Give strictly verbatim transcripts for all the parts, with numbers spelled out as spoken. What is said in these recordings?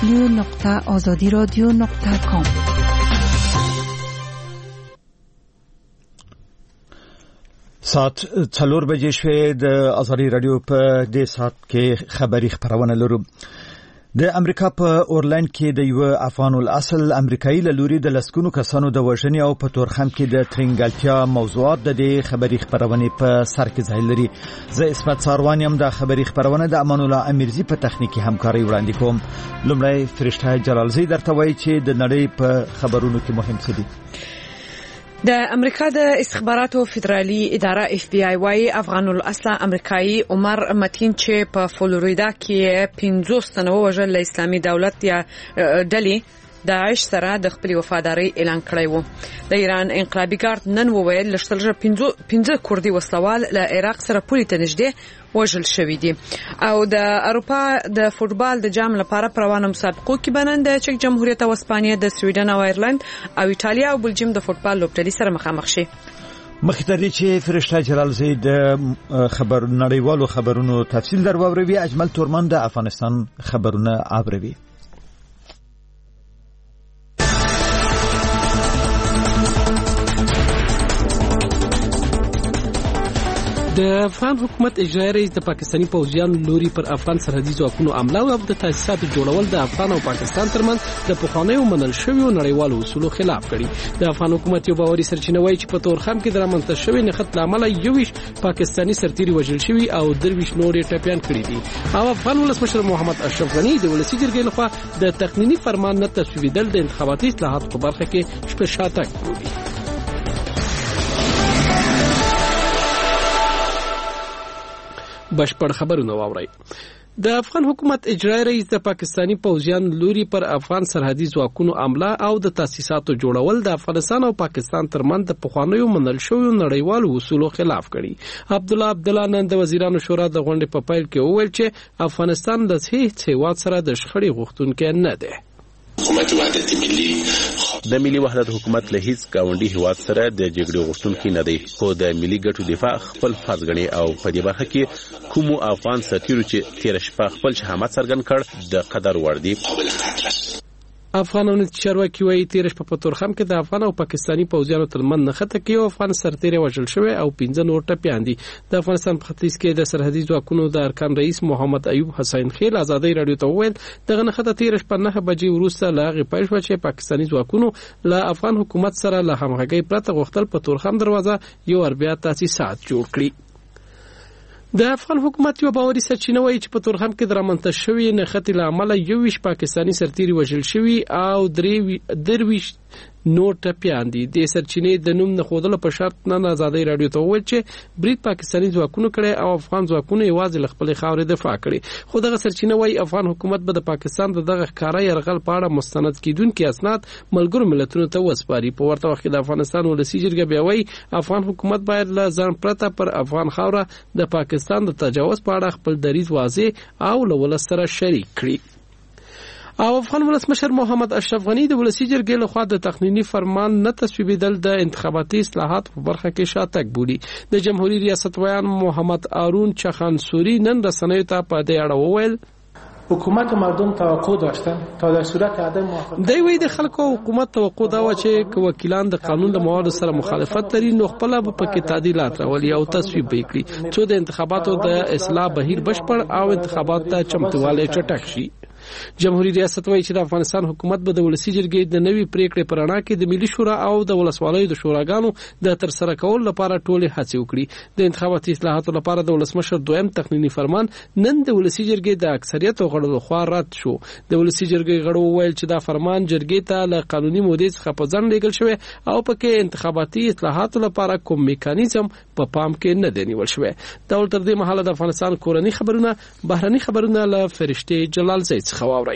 دبلیو نقطه آزادی رادیو نقطه کام. ساعت څلور بجې شوې. د آزادي رادیو په دې ساعت کې خبري خبرونه لرو. د امریکا په اورلند کې د یو افغان الاصل امریکایي لوري د لسګونو کسانو د وژنې او په تورخم کې د ترنګلتیا موضوعات د دې خبري خبرونه په سر کې ځای لري. زه اسمت ساروان یم. د خبري خبرونه د امان الله امیرزي په تخنیکی همکاري وړاندې کوم. لومړی فرشته جلالزی درته وایي چې د نړۍ په خبرونو کې مهم څه دي. د امریکا د استخباراتو فدرالي اداره اف بی آی وايي افغان الاصل امریکایي عمر متین چې په فلوریدا کې پنځوس تنه وژل اسلامي دولت یا ډلې داعش سره د خپل وفاداری اعلان کړی وو. د ایران انقلابي ګارد نن وویل لشتلجه پنځه کوردي وسلوال له عراق سره پولی ته نږدې وژل شوی دي. او د اروپا د فوتبال د جام لپاره پروانه مسابقو کې بنن د چک جمهوریت او اسپانیا د سویډن او ایرلند او ایتالیا او بلجیم د فوتبال لوبډلې سره مخامخ شي. مخکې تر دې چې فرشته جلالزی د خبر نړیوالو خبرونو تفصیل درووروي، اجمل تورمان د افغانستان خبرونه اوروي. د افغان حکومت اجرایي رئیس د پاکستانی پوځیانو لوري پر افغان سرحدي ځواکونو حمله او د تاسیساتو جوړول د افغان او پاکستان ترمنځ د پخوانیو منل شویو نړیوالو اصولو خلاف کړي. د افغان حکومت یو باوري سرچینه وایي چې په تورخم کې د رامنځته شوی نښت لامل یویش پاکستانی سرتیري وژل شوی او درویش نور ټپيان کړي دي. او افغان ولسمشر محمد اشرف غنی د ولسی جرګې لخوا د تقنینی فرمان نه تصویبېدل د انتخاباتي اصلاحاتو په برخه کې شپه شاتګ بولي. بشپړ خبرونه واورئ. د افغان حکومت اجرایي رئیس د پاکستانی پوځیان لوري پر افغان سرحدي ځواکونو حمله او د تاسیساتو جوړول د افغانستان او پاکستان ترمنځ د پخوانیو منل شویو نړیوالو اصولو خلاف کړي. عبدالله عبدالله نن د وزیرانو شورا د غونډې په پیل کې وویل چې افغانستان د هیڅ هیواد سره د شخړې غوښتونکی نه دی. حکومت وحدت ملي د ملي وحدت حکومت له هیڅ گاونډي هیواد سره د جګړې غوښتونکي نه دی، خو د ملي ګټو دفاع خپل فرض ګڼي او په دې برخه کې کوم افغان سرتیرو چې تیر شپه خپل شهامت څرګند کړ د قدر وړ دي. افغانانو چارواکي وایي تیر شپه په تورخم کې د افغان او پاکستانی پوځیانو ترمنځ نښته کې یو افغان سرتیری وژل شوی او پنځه نور ټپيان دي. د افغانستان په ختیځ کې د سرحدي ځواکونو د ارکان رئیس محمد ایوب حسین خیل ازادي رادیو ته وویل دغه نښته تیر شپه نه بجې وروسته لا غي پېښ و چې پاکستانی ځواکونو له افغان حکومت سره له همغږي پرته غوښتل په تورخم دروازه یو اربیا تاسیسات جوړ کړي. د افغان حکومت یو باوري سرچینه وایي چې په تورخم کې درامنته شوی نښتې لامل یویش پاکستانی سرتیري وژل شوی او درې درویش نور ټپيان دي. د سرچینې د نوم نه خودله په شرط نه آزادي رادیو ته وویل چې برید پاکستانی ځواکونو کړي او افغان ځواکونو یوازې له خپل خاورې دفاع کړي. خو دغه سرچینه وایي افغان حکومت به د پاکستان دغه ښکارا يرغل په اړه مستند کیدونکي اسناد ملګرو ملتونو ته وسپاري. په ورته وخت کې د افغانستان ولسی جرګه بیا وایي افغان حکومت باید له ځان پرته پر افغان خاوره د پاکستان د تجاوز په اړه خپل دریځ واضح او له ولس سره شریک کړي. او افغان ولسمشر محمد اشرف غنی د ولسی جرګې لخوا د تقنینی فرمان نه تصویبېدل د انتخاباتي اصلاحات په برخه کې شاتګ بولي. د جمهوریت ریاست ویان محمد آرون چخانسوری نن رسنیو ته په دې اړه وویل حکومت و مردم توقع داشتن تا در صورت عدم موافقت دی وی د خلکو حکومت توقع دا و چې وکیلان د قانون د موادو سره مخالفت لري نو خپل به پکې تعدیلات راولي او تصویب وکړي چې د انتخاباتو د اصلاح بهیر بشپړ او انتخابات ته چمتواله چټک شي. جمهوریت ریاست وایي چې د افغانستان حکومت به د ولسی جرګې د نوي پریکړې پرانا کې د ملي شورا او د ولسوالیو د شوراګانو د تر سره کول لپاره ټولې هڅې وکړي. د انتخاباتي اصلاحاتو لپاره د ولسمشر دویم تقنینی فرمان نن د ولسی جرګې د اکثریت غړو لخوا رد شو. د ولسی جرګې غړو وویل چې دا فرمان جرګې ته له قانوني مودې څخه په ځان لېږل شوی او پکې انتخاباتي اصلاحاتو لپاره کوم میکانیزم په پام کې نه دی نیول شوی. دا ول تر دې مهاله د افغانستان کورنی خبرونه بهرني خبرونه له فرشته جلال زید خواوري.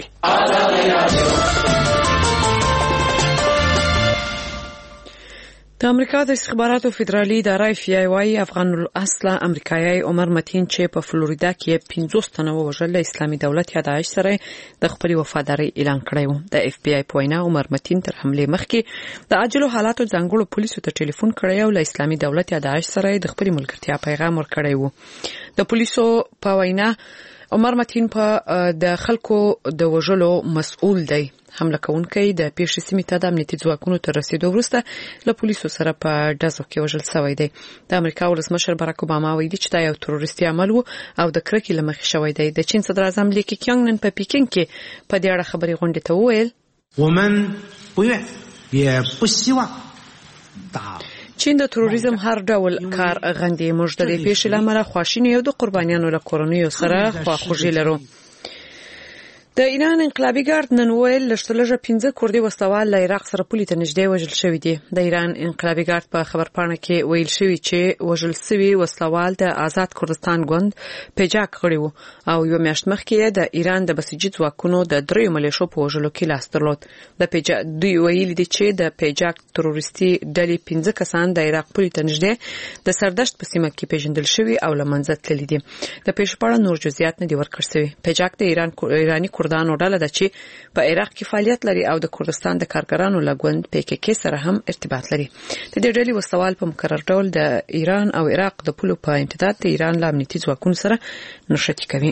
د امریکا د استخباراتو فدرالي اداره اف بی آی وايي افغان الاصل امریکایي عمر متین چې په فلوریدا کې پنځوس تنه وژل اسلامي دولت یا داعش سره د خپل وفاداری اعلان کړی و. د اف بی آی په وینا عمر متین تر حمله مخکې د عاجلو حالاتو ځانګړو پولیسو ته ټلیفون کړی او له اسلامي دولت یا داعش سره د خپل ملګرتیا پیغام ورکړی و. د پولیسو په وینا عمر متین په د خلکو د وژلو مسؤل دی. حمله کوونکی د پیښې سیمې ته د امنیتي ځواکونو تر رسیدو وروسته له پولیسو سره په ډزو کې وژل شوی دی. د امریکا ولسمشر باراک اوباما ویلي چې دا یو تروریستي عمل و او د کرکې له مخې شوی دی. د چین صدر اعظم لی کیانګ نن په پیکینګ کې په دې اړه خبري غونډې ته وویل ومن不愿也不希望打 چین د تروریزم هر ډول کار غندي. موږ د دې پیښې لامل خواشینی یو د قربانیانو له کورنیو سره خواخوږي لرو. د ایران انقلابي ګارد نن ویل لشتلجه پنځه کوردي وسوال له عراق سره پولی ته نږدې وژل شوی دي. د ایران انقلابي ګارد په خبرپاڼه کې ویل شوی چې وژل شوی وسوال د آزاد کردستان ګوند پیجاک غړي وو او یو میاشت مخکې د ایران د بسیجي ځواکونو د دریو ملیشو په وژلو کې لاس درلود. د پیجاک دوی ویل دي چې د پیجاک تروریستي ډلې پنځه کسان د عراق پولی ته نږدې د سردشت په سیمه کې پیژندل شوی او لمنځه تللي دي. د پیښې په اړه نور جزئیات نه دي ورکړل شوی. پیجاک د ایران ایرانی کردانو ډله ده چې په عراق کې فعالیت لري او د کردستان د کارګرانو لګوند پی کې کې سره هم ارتباط لري. د دې ډلې وسوال په مکرر ډول د ایران او عراق د پولو په امتداد د ایران له امنیتي ځواکونو سره نښتي کوي.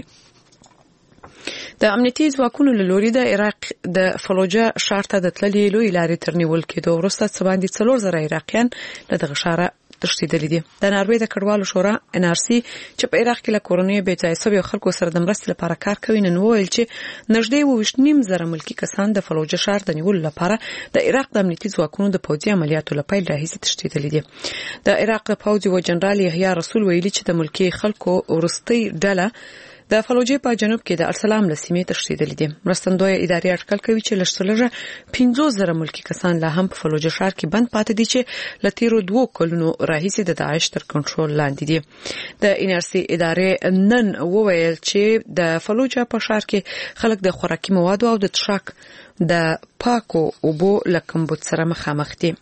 د امنیتي ځواکونو له لوري د عراق د فلوجه ښار ته د تللي لوی لارې تر نیول کېدو وروسته څه باندې څلور زره عراقیان له دغه ښاره تښتېدلي دي. د ناروې د کډوالو شورا ان ار سی چې په عراق کې له کورونې بې ځای شویو خلکو سره د مرستې لپاره کار کوي نن وویل چې نږدې اووه نیم زره ملکي کسان د فلوجه ښار د نیولو لپاره د عراق د امنیتي ځواکونو د پوځي عملیاتو له پیل راهیسې تښتېدلي دي. د عراق پوځي و جنرال یحیی رسول ویلي چې د ملکي خلکو ورستۍ ډله د فلوجې په جنوب کې د ارسلام له سیمې تښتېدلي دي. مرستندوی ادارې اټکل کوي چې لږترلږه پنځه زره ملکي کسان لا هم په فلوجه ښار کې بند پاتې دي چې له تیرو دوو کلونو راهیسې د داعش تر کنټرول لاندې دي. د ان ار سی ادارې نن وویل چې د فلوجه په ښار کې خلک د خوراکي موادو او د څښاک د پاکو اوبو له کمبود سره مخامخ دي.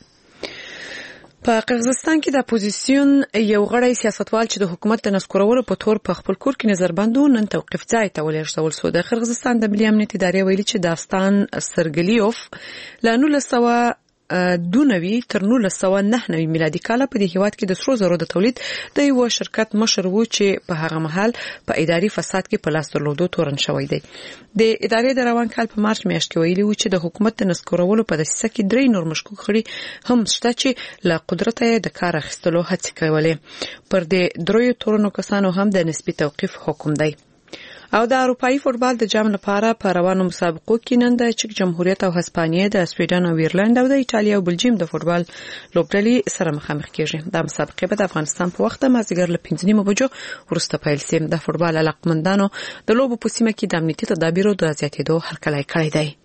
په قرغیزستان کې د اپوزیسیون یو غړی سیاستوال چې د حکومت د نسکورولو په تور په خپل کور کې نظربندو نن توقيف ځای ته ولېږدول شو. د قرغیزستان د ملي امنیت ادارې ویلي چې داستان سرګلیوف له نولس سوه دوه نوي تر نولس سوه نه نوي میلادي کال په دې هیواد کې د سرو زرو د تولید د یو شرکت مشر وو چې په هغه مهال په اداري فساد کې په لاس درلودو تورن شوی دی. د ادارې د روان کال په مارچ میاشت کې ویلي و چې د حکومت د نسکورولو په دسیسه کې درې نور مشکوک غړي هم شته چې له قدرت یې د کار اخیستلو هڅې کولې. پر دې دریو تورنو کسانو هم د نسبي توقيف حکم دی. او د اروپאי فوتبال د جام لپاره په روانو مسابقو کې نن د چک جمهوریت او هسپانیې د سویډن او ایرلند او د ایتالیا او بلجیم د فوتبال لوبډلې سره مخامخ کیږي. د مسابقې په افغانستان په وخت مازیګر له پنځه نیمو بجو وروسته پیل شي. د فوتبال علاقمندانو د لوبو په سیمه کې د امنیتي تدابیرو د زیاتېدو هرکلی کړی دی.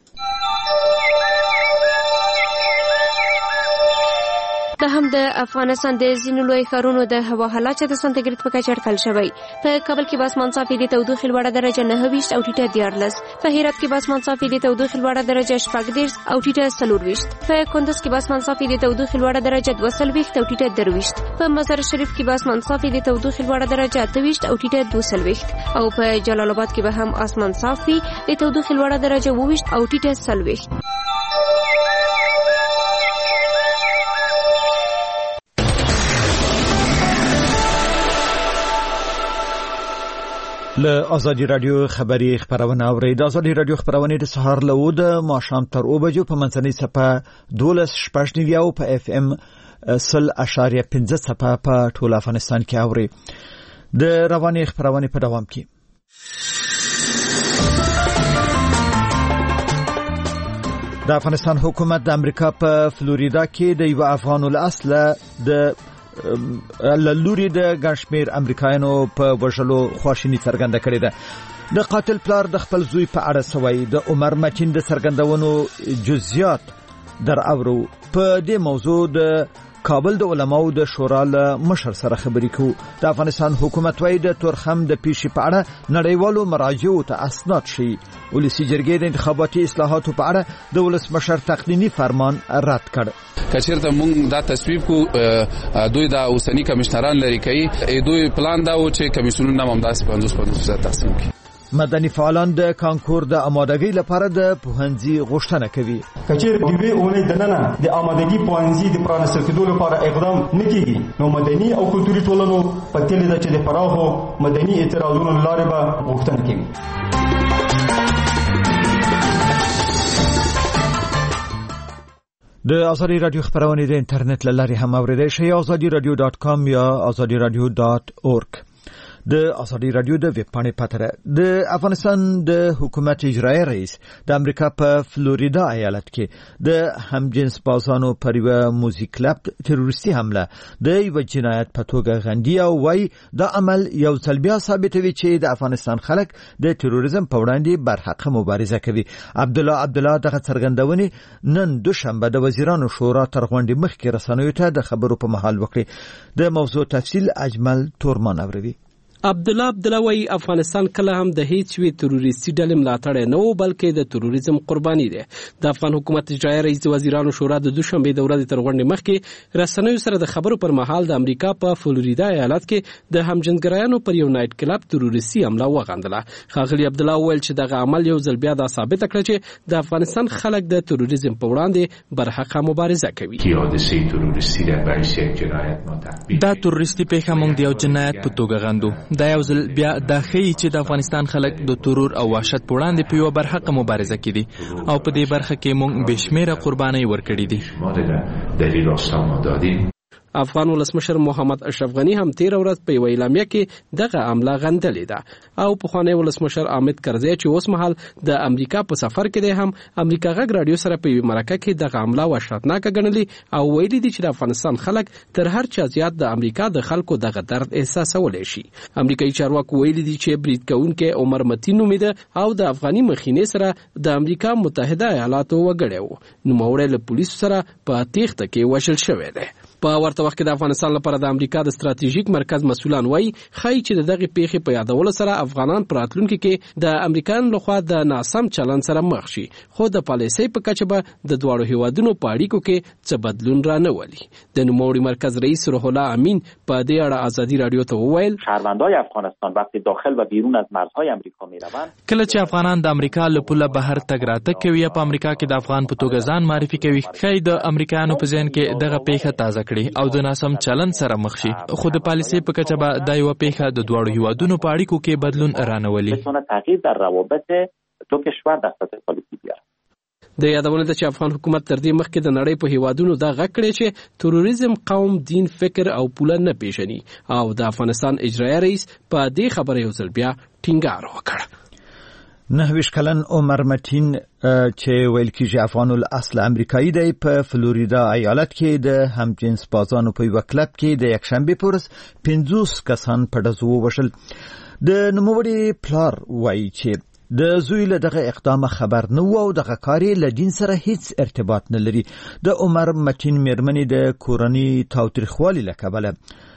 د هم د افغانستان د ځینو لوی ښارونو د هوا حالات د سانتیګریډ په کچه اټکل شوی. په کابل کې به اسمان صافي د تودوخې لوړه درجه نهه ویشت او ټیټه دیارلس، په هرات کې به اسمان صافي د تودوخې لوړه درجه شپږ دېرش او ټیټه څلور ویشت، په کندز کې به اسمان صافي د تودوخې لوړه درجه دوه څلوېښت او ټیټه درویشت، په مزار شریف کې به اسمان صافي د تودوخې لوړه درجه اته ویشت او ټیټه دوه څلوېښت، او په جلال آباد کې به هم اسمان صافي د تودوخې لوړه درجه اووه ویشت او ټیټه څلوېښت. له ازادي رادیو خبری خبرونه اورئ. د ازادي رادیو خبرونه د سهار له و د ماښام تر اوه بجو په منځنۍ صفه دولس شپږ نیو په اف ام سل اشاریه پنځه صفه په ټول افغانستان کې اورئ. د رواني خبرونه په دوام کې د افغانستان حکومت د امریکا په فلوریدا کې د یو افغان الاصل د لوري د ګڼشمیر امریکایانو په وژلو خواشینی څرګنده کړې ده. د قاتل پلار د خپل زوی په اړه سوی د عمر متین د څرګندونو جزئیات در اورو. په دې موضوع د کابل د علماو د شورا له مشر سره خبرې کوو. د افغانستان حکومت وايي د تورخم د پیښې په اړه نړیوالو مراجعو ته اسناد شي. ولسی جرګې د انتخاباتي اصلاحاتو په اړه د ولسمشر تقنینی فرمان رد کړ. کچېرته مونږ دا تصویب کو دوی دا اوسنی کمشنران لري کوي دوی پلان دا و چې کمیسیونونه هم داسې پنځوس پنځوس تقسیم کړي. مدني فعالان د کانکور د آمادګۍ لپاره د پوهنځي غوښتنه کوي. کچېر د وی اونۍ د ننه د آمادګۍ پوهنځي د پرانیستل کېدو لپاره اقدام نه کیږي، نو مدني او کلتوري ټولنو په تل د چې د پراخو مدني اعتراضونو لارې به غوښتنه کوي. د ازادي رادیو خبرونه د انټرنیټ لاري هم اوریدئ شئ ازادي رادیو ډاټ کام یا ازادي رادیو ډاټ اورګ. د ازادي رادیو د ویب پاڼې پاتره د افغانستان د حکومت اجرایي رئیس د امریکا په فلوریدا ایالت کې د همجنس بازانو پر یو موزیک کلب تروریستي حمله د یو جنایت په توګه غندي او وايي د عمل یو ځل بیا ثابتوي چې د افغانستان خلک د تروریزم په وړاندې برحقه مبارزه کوي. عبد الله عبد الله دغه څرګندونې نن دوشنبه د وزیرانو شورا تر غونډې مخکې رسنیو ته د خبرو په محل وکړي. د موضوع تفصیل اجمل تورمان اوروي. عبد الله عبد الله وی افغانستان کله هم د هیڅ وی تروریستي ډلې ملاتړ نه و بلکې د تروریزم قرباني ده. د افغان حکومت اجرایي رئیس وزیرانو شورا د دوشنبه د ورځې تر غونډې مخکې رسنیو سره د خبرو پر مهال د امریکا په فلوریدا ایالت کې د همجنسګرایانو پر یو نایټ کلب تروریستي حمله وغندله. ښاغلي عبد الله ویل چې دغه عمل یو ځل بیا دا ثابت کړ چې د افغانستان خلک د تروریزم په وړاندې برحقه مبارزه کوي. دا تروریستي پیښه موږ د یو جنایت په توګه غندو. دا یو ځل بیا د ښیي چې د افغانستان خلک د ترور او وحشت په وړاندې په یوه برحقه مبارزه کې دي او په دې برخه کې موږ بې شمېره قربانۍ ورکړي دي. افغان ولسمشر محمد اشرف غنی هم تیر ورځ په یو اعلامیه کې دغه عمله غندلې ده او پخوانی ولسمشر حامد کرزی چې اوس مهال د امریکا په سفر کې دی هم امریکا غږ رادیو سره په یو مرکه کې دغه عمله وحشتناکه ګڼلې او ویلي دي چې د افغانستان خلک تر هر چا زیات د امریکا د خلکو دغه درد احساسولی شي. امریکایي چارواکو ویلي دي چې برید کوونکی عمر متین نومیده او د افغاني مخینې سره د امریکا متحده ایالاتو وګړی و. نوموړی له پولیسو سره په تیښته کې وژل شوی دی. په ورته وخت کې د افغانستان لپاره د امریکا د ستراتیژیک مرکز مسؤلان وایي ښایي چې دغه پیښې په یادولو سره افغانان په راتلونکي کې د امریکایانو لخوا د ناسم چلند سره مخ شي، خو د پالیسۍ په کچه به د دواړو هیوادونو په اړیکو کې څه بدلون رانهولي. د نوموړي مرکز رئیس روح الله امین په دې اړه ازادي رادیو ته وویل شهروندان افغانستان وقتی داخل و بیرون از مرزهای امریکا میروند، کله چې افغانان د امریکا له پوله بهر تګ راتګ کوي یا په امریکا کې د افغان په توګه ځان معرفي کوي، ښایي د امریکایانو په ذهن کې دغه پیښه تازه کړي او د ناسم چلند سره مخ شي، خو د پالیسۍ په کچه به دا یوه پیښه د دواړو هیوادونو په اړیکو کې بدلون رانولي. تغییر در روابط دو کشور در سطح پالیسی بیاره. د یادونه ده چې افغان حکومت تر دې مخکې د نړۍ په هیوادونو دا غږ کړی چې تروریزم قوم، دین، فکر او پوله نه پیژني او د افغانستان اجرایي رئیس په دې خبره یو ځل بیا ټینګار وکړ. نهویش کلن عمر متین چې ویل کېږي افغان الاصل امریکایي دی په فلوریدا ایالت کې د همجنس بازانو په یوه کلب کې د یکشنبې په ورځ پنځوس کسان په ډزو ووژل. د نوموړي پلار وایي چې د زوی له دغه اقدامه خبر نه و او دغه کار یې له دین سره هیڅ ارتباط نه لري. د عمر متین میرمنې د کورني تاوتریخوالي له کبله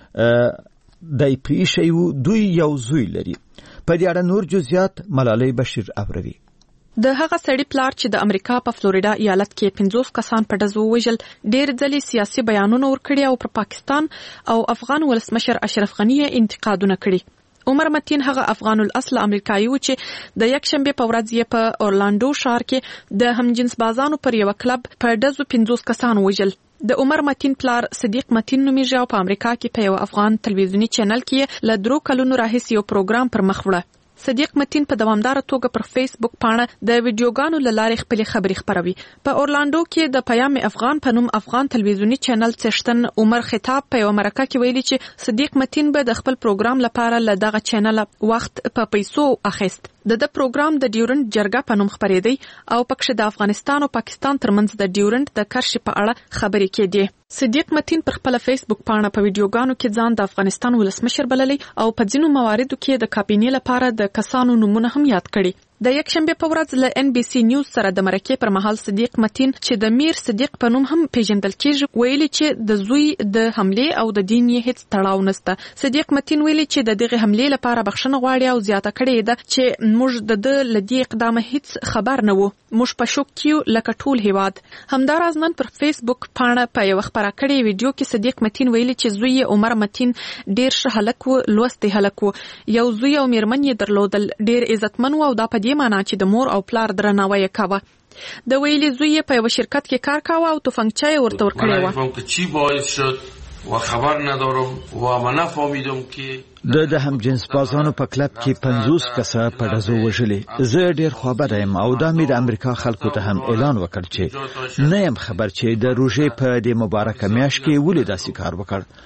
دی پیښی و دوی یو زوی لري. په دې اړه نور جزئیات ملالۍ بشیر اوروي. د هغه سړي پلار چې د امریکا په فلوریدا ایالت کې پنځوس کسان په ډزو ووژل ډېر ځلې سیاسي بیانونه ورکړي او پر پاکستان او افغان ولسمشر اشرف غنی انتقادونه کړي. عمر متین هغه افغان الاصل امریکایي و چې د یکشنبې په ورځ یې په اورلاندو ښار کې د همجنس بازانو پر یو کلب په ډزو پنځوس کسان ووژل. د عمر متین پلار صدیق متین نومیږي او په امریکا کې په یو افغان تلویزیونی چینل کې له درو کلونو راهیسې یو پروګرام پر مخ وړه. صدیق متین په دوامدار توګه پر فیسبوک پاڼه د ویډیوګانو له لارې خپلې خبرې خپروي. په اورلاندو کې د پیام افغان په نوم افغان تلویزیونی چینل څښتن عمر خطاب په یو مرکه کې ویلي چې صدیق متین به د خپل پروګرام لپاره له دغه چینل وخت په پیسو اخیست. د د پروګرام د ډیورنډ جرګه په نوم خپرېدی او پکښې د افغانستان او پاکستان ترمنځ د ډیورنډ د کرښې په اړه خبرې کېدې. صدیق متین پر خپل فیسبوک پاڼه په ویډیوګانو کې ځان د افغانستان ولسمشر بللی او په ځینو مواردو کې د کابینې لپاره د کسانو نومونه هم یاد کړي. د یک شنبه په ورځ له ان بي سي نیوز سره د مرکې پر مهال صدیق متین چې د میر صدیق په نوم هم پیژندل کیږي ویلي چې د زوی د حمله او د دین یې هیڅ تړاو نشته. صدیق متین ویلي چې د دغه حمله لپاره بخښنه غواړي او زیاته کړې ده چې موږ د د لدی اقدام هیڅ خبر نه وو، موږ په شوک کیو لکه ټول هیواد. همداراز نن پر فیسبوک پاڼه په یو خبره کړې ویډیو کې صدیق متین ویلي چې زوی عمر متین ډیر ښه هلک و، لوستی هلک و، یو زوی او میرمن یې درلودل، ډیر عزتمن و او دا په دې معنی چې د مور او پلار درناوی یې کاوه. د ویلي زوی په یو شرکت کې کار کاوه او توفنگچه یې ورته ورکړې وه. چی باعث شد و خبر ندارم و ما نفهمیدم که د د هم جنس بازانو په کلب کې پنځوس کسه په ډزو وژلې. زه ډیر خوابده یم او دا مې د امریکا خلکو ته هم اعلان وکړ چې نه یم خبر چې د روژې په دې مبارکه میاشت کې ولې داسې کار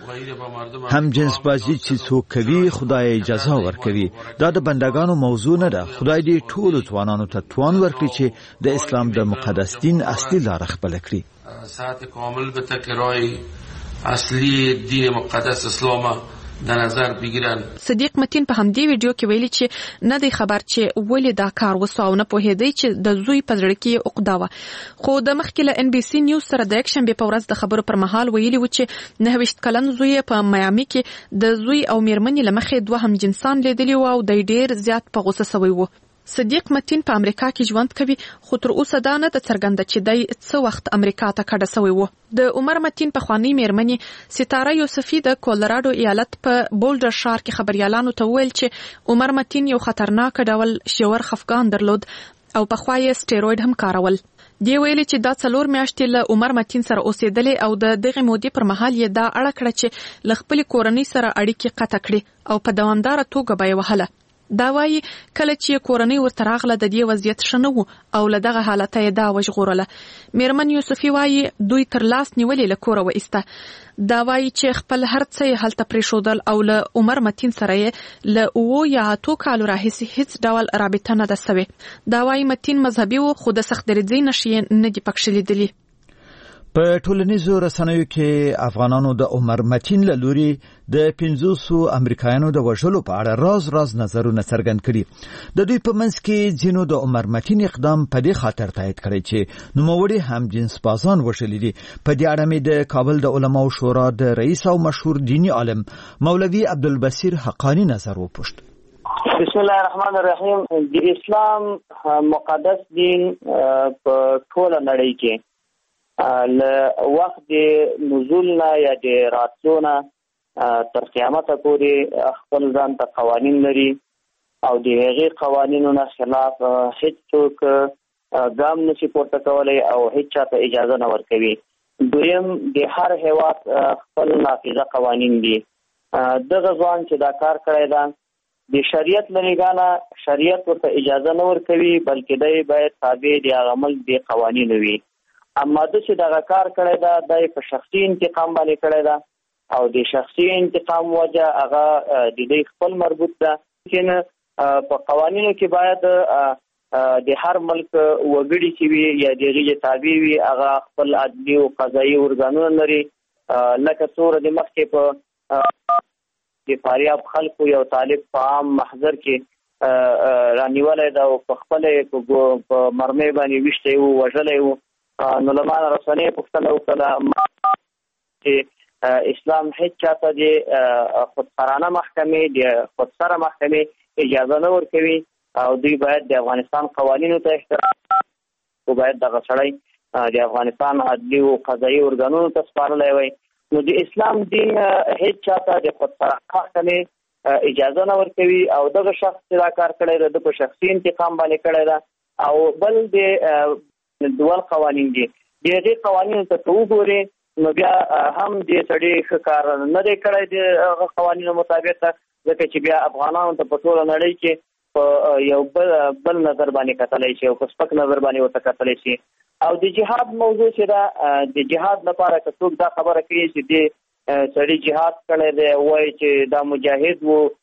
وکړ. هم جنس بازي چې څوک کوي خدای جزا ورکوي. دا د بندگانو موضوع نه ده. خدای دې ټولو ځوانانو ته توان ورکړي چې د اسلام د مقدس دین اصلي لار خپل کړي. ساعت کامل به تکرای اصلي دین مقدس اسلام د نظر بگیرن. صدیق متین په همدې ویډیو کې ویلي چې نه دی خبر چې ولې دا کار وسو او نه پوهېدی چې د زوی په زړه کې عقده وه. خو د مخکې له ان بي سي نیوز سره د یک شنبې په ورځ د خبرو پر مهال ویلي و چې نهه ویشت کلن زوی په میامي کې د زوی او میرمنې له مخې دوه هم جنسان لیدلي وو او دی ډیر زیات په غوسه سوی و. صدیق متین په امریکا کې ژوند کوي خو تر اوسه دا نه ده څرګنده چې دی څه وخت امریکا ته کډه سوی و. د عمر متین پخوانۍ میرمنې ستاره یوسفي د کولراډو ایالت په بولډر ښار کې خبریالانو ته وویل چې عمر متین یو خطرناک ډول ژور خفګان درلود او پخوا یې سټیروید هم کارول. دی ویلي چې دا څلور میاشتې له عمر متین سره اوسېدلې او د دغه مودې پر مهال یې دا اړه کړه چې له خپلې کورنۍ سره اړیکې قطع کړي او په دوامداره توګه به یې وهله. دا وایي کله چې کورنۍ ورته راغله د دې وضعیت ښه نه و او له دغه حالته یې دا وژغورله. میرمن یوسفي وایي دوی تر لاس نیولې له کوره وایسته. دا وایي چې خپل هر څه یې هلته پرېښودل او له عمر متین سره یې له اوو یا اتو کالو راهیسې هیڅ ډول رابطه نه ده سوې. دا وایي متین مذهبي و خو د سختدریځۍ نښې یې نه دي پکښې لیدلي. په ټولنیزو رسنیو کې افغانانو د عمر متین له لوري د پنځوسو امریکایانو د وژلو په اړه راز راز نظرونه څرګند کړي. د دوی په منځ کې ځینو د عمر متین اقدام په دې خاطر تایید کړی چې نوموړي هم جنس بازان وژلي دي. په دې اړه مې د کابل د علماو شورا د رئیس او مشهور دینی عالم مولوي عبدالبصیر حقانی نظر وپوښت. بسم الله الرحمن الرحیم. د اسلام مقدس دین په ټوله نړۍ کې له وخت د نزول نه یا د راتلو نه تر قیامت پورې خپل ځان ته قوانین لري او د هغې قوانینو نه خلاف هیڅ څوک ګام نشي پورته کولی او هیڅ چاته اجازه نه ورکوي. دویم د هر هیواد خپل نافذه قوانین دي. دغه ځوان چې دا کار کړی ده د شریعت له نګاه شریعت ورته اجازه نه ورکوي بلکې دی باید تابع د هغه ملک د قوانینو وي. اما د چې دغه کار کړی ده د په شخصي انتقام باندې کړی ده او د شخصي انتقام وجه هغه د دې خپل مربوط ده. چې په قوانینو کې باید د هر ملک وګړي چې وي یا د هغې تابع وي هغه خپل عدلي او قضایي ارګانونه لري. لکه څومره د مخکې په د فاریاب خلکو یو طالب په عام محضر کې رانیولی ده او په خپله یې په مرمۍ باندې ویشتی و وژلی و. نو له ما نه رسنۍ پوښتنه وکړه چې اسلام هیڅ چاته د خودسرانه محکمې د خودسره محکمې اجازه نه ورکوي او دوی باید د افغانستان قوانینو ته احترام او باید دغه سړی د افغانستان عدلي او قضایي ارګانونو ته سپارلی وی. نو د اسلام دین هیڅ چاته د خودسره محکمې اجازه نه ورکوي او دغه شخص چې دا کار کړی ده د په شخصي انتقام باندې کړی ده او بل د دوال قوانین دي. د دې قوانینو ته که وګورې نو بیا هم د سړي ښه کار نه دی کړی د قوانینو مطابق ځکه چې بیا افغانانو ته په ټوله نړۍ کې په یو بل بل نظر باندې کتلی شي او په سپک نظر باندې ورته کتلی شي. او د جهاد موضوع چې ده د جهاد لپاره که څوک دا خبره کوي چې د سړي جهاد کړی دی وایي چې دا مجاهد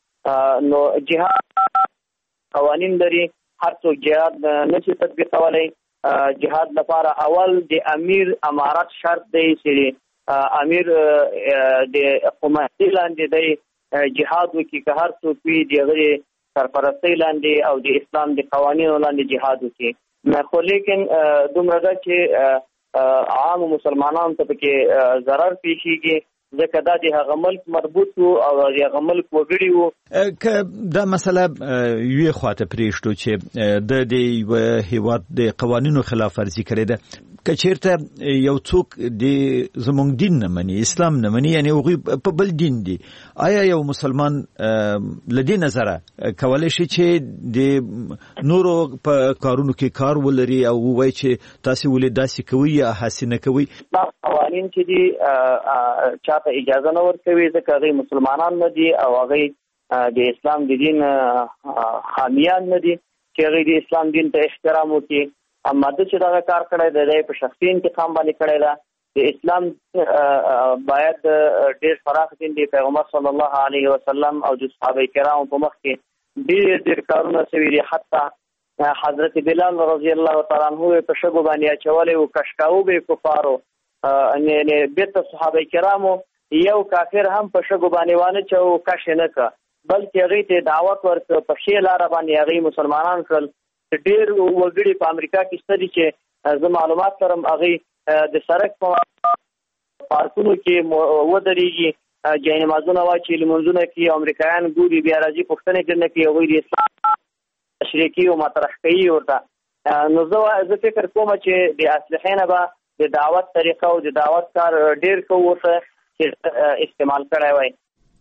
و نو جهاد قوانین لري. هر څوک جهاد نشي تطبیقولی. جهاد لپاره اول د امیر امارت شرط دی چې امیر د قومندې لاندې دی جهاد وکړي که هر څوک وي د هغې سرپرستۍ لاندې او د اسلام د قوانینو لاندې جهاد وکړي. خو لیکن دومره ده چې عام مسلمانانو ته پکې ضرر پیښیږي ځکه دا د هغه ملک مربوط وو او د هغه ملک وګړي وو. که دا مسله یوې خواته پرېږدو چې د دې هیواد د قوانینو خلاف ورزي کړې ده، که چېرته یو څوک د زموږ دین نه مني، اسلام نه مني، یعنې هغوی په بل دین دي، آیا یو مسلمان له دې نظره کولی شي چې د نورو په کارونو کې کار ولري او ووایي چې تاسې ولې داسې کوئ یا هسې نه کوئ؟ قوانین چې دي چاته اجازه نه ورکوي ځکه هغوی مسلمانان نه دي او هغوی د اسلام د دین حامیان نه دي چې هغوی د اسلام دین ته احترام وکړي. اما د چې دغه کار کړی دی دی په شخصي انتقام باندې کړی ده. د اسلام باید ډېر پراخ دین دی، پیغمبر صلی الله علیه وسلم او د صحابه کرامو په مخ کې ډېر ډېر کارونه شوي دي. حتی حضرت بلال رضی الله تعالی عنہ په شګو باندې اچولی و، کشکاو به کفارو یعنې بیرته صحابه کرامو یو کافر هم په شګو باندې وانه چو کش نه که، بلکې هغوی ته دعوت ورکړه په ښې لاره باندې هغوی مسلمانان کړل. ډېر وګړي په امریکا کې شته دي چې زه معلومات لرم هغوی د سړک په پارکونو کې ودرېږي، جای نمازونه واچي، لمونځونه کوي، امریکایان ګوري، بیا راځي پوښتنې ترې نه کوي، هغوی د اسلام تشریح کوي او مطرح کوي ورته. نو زه زه فکر کوم چې د اصلحې نه به د دعوت طریقه او د دعوت کار ډېر ښه ورته چې استعمال کړی وای.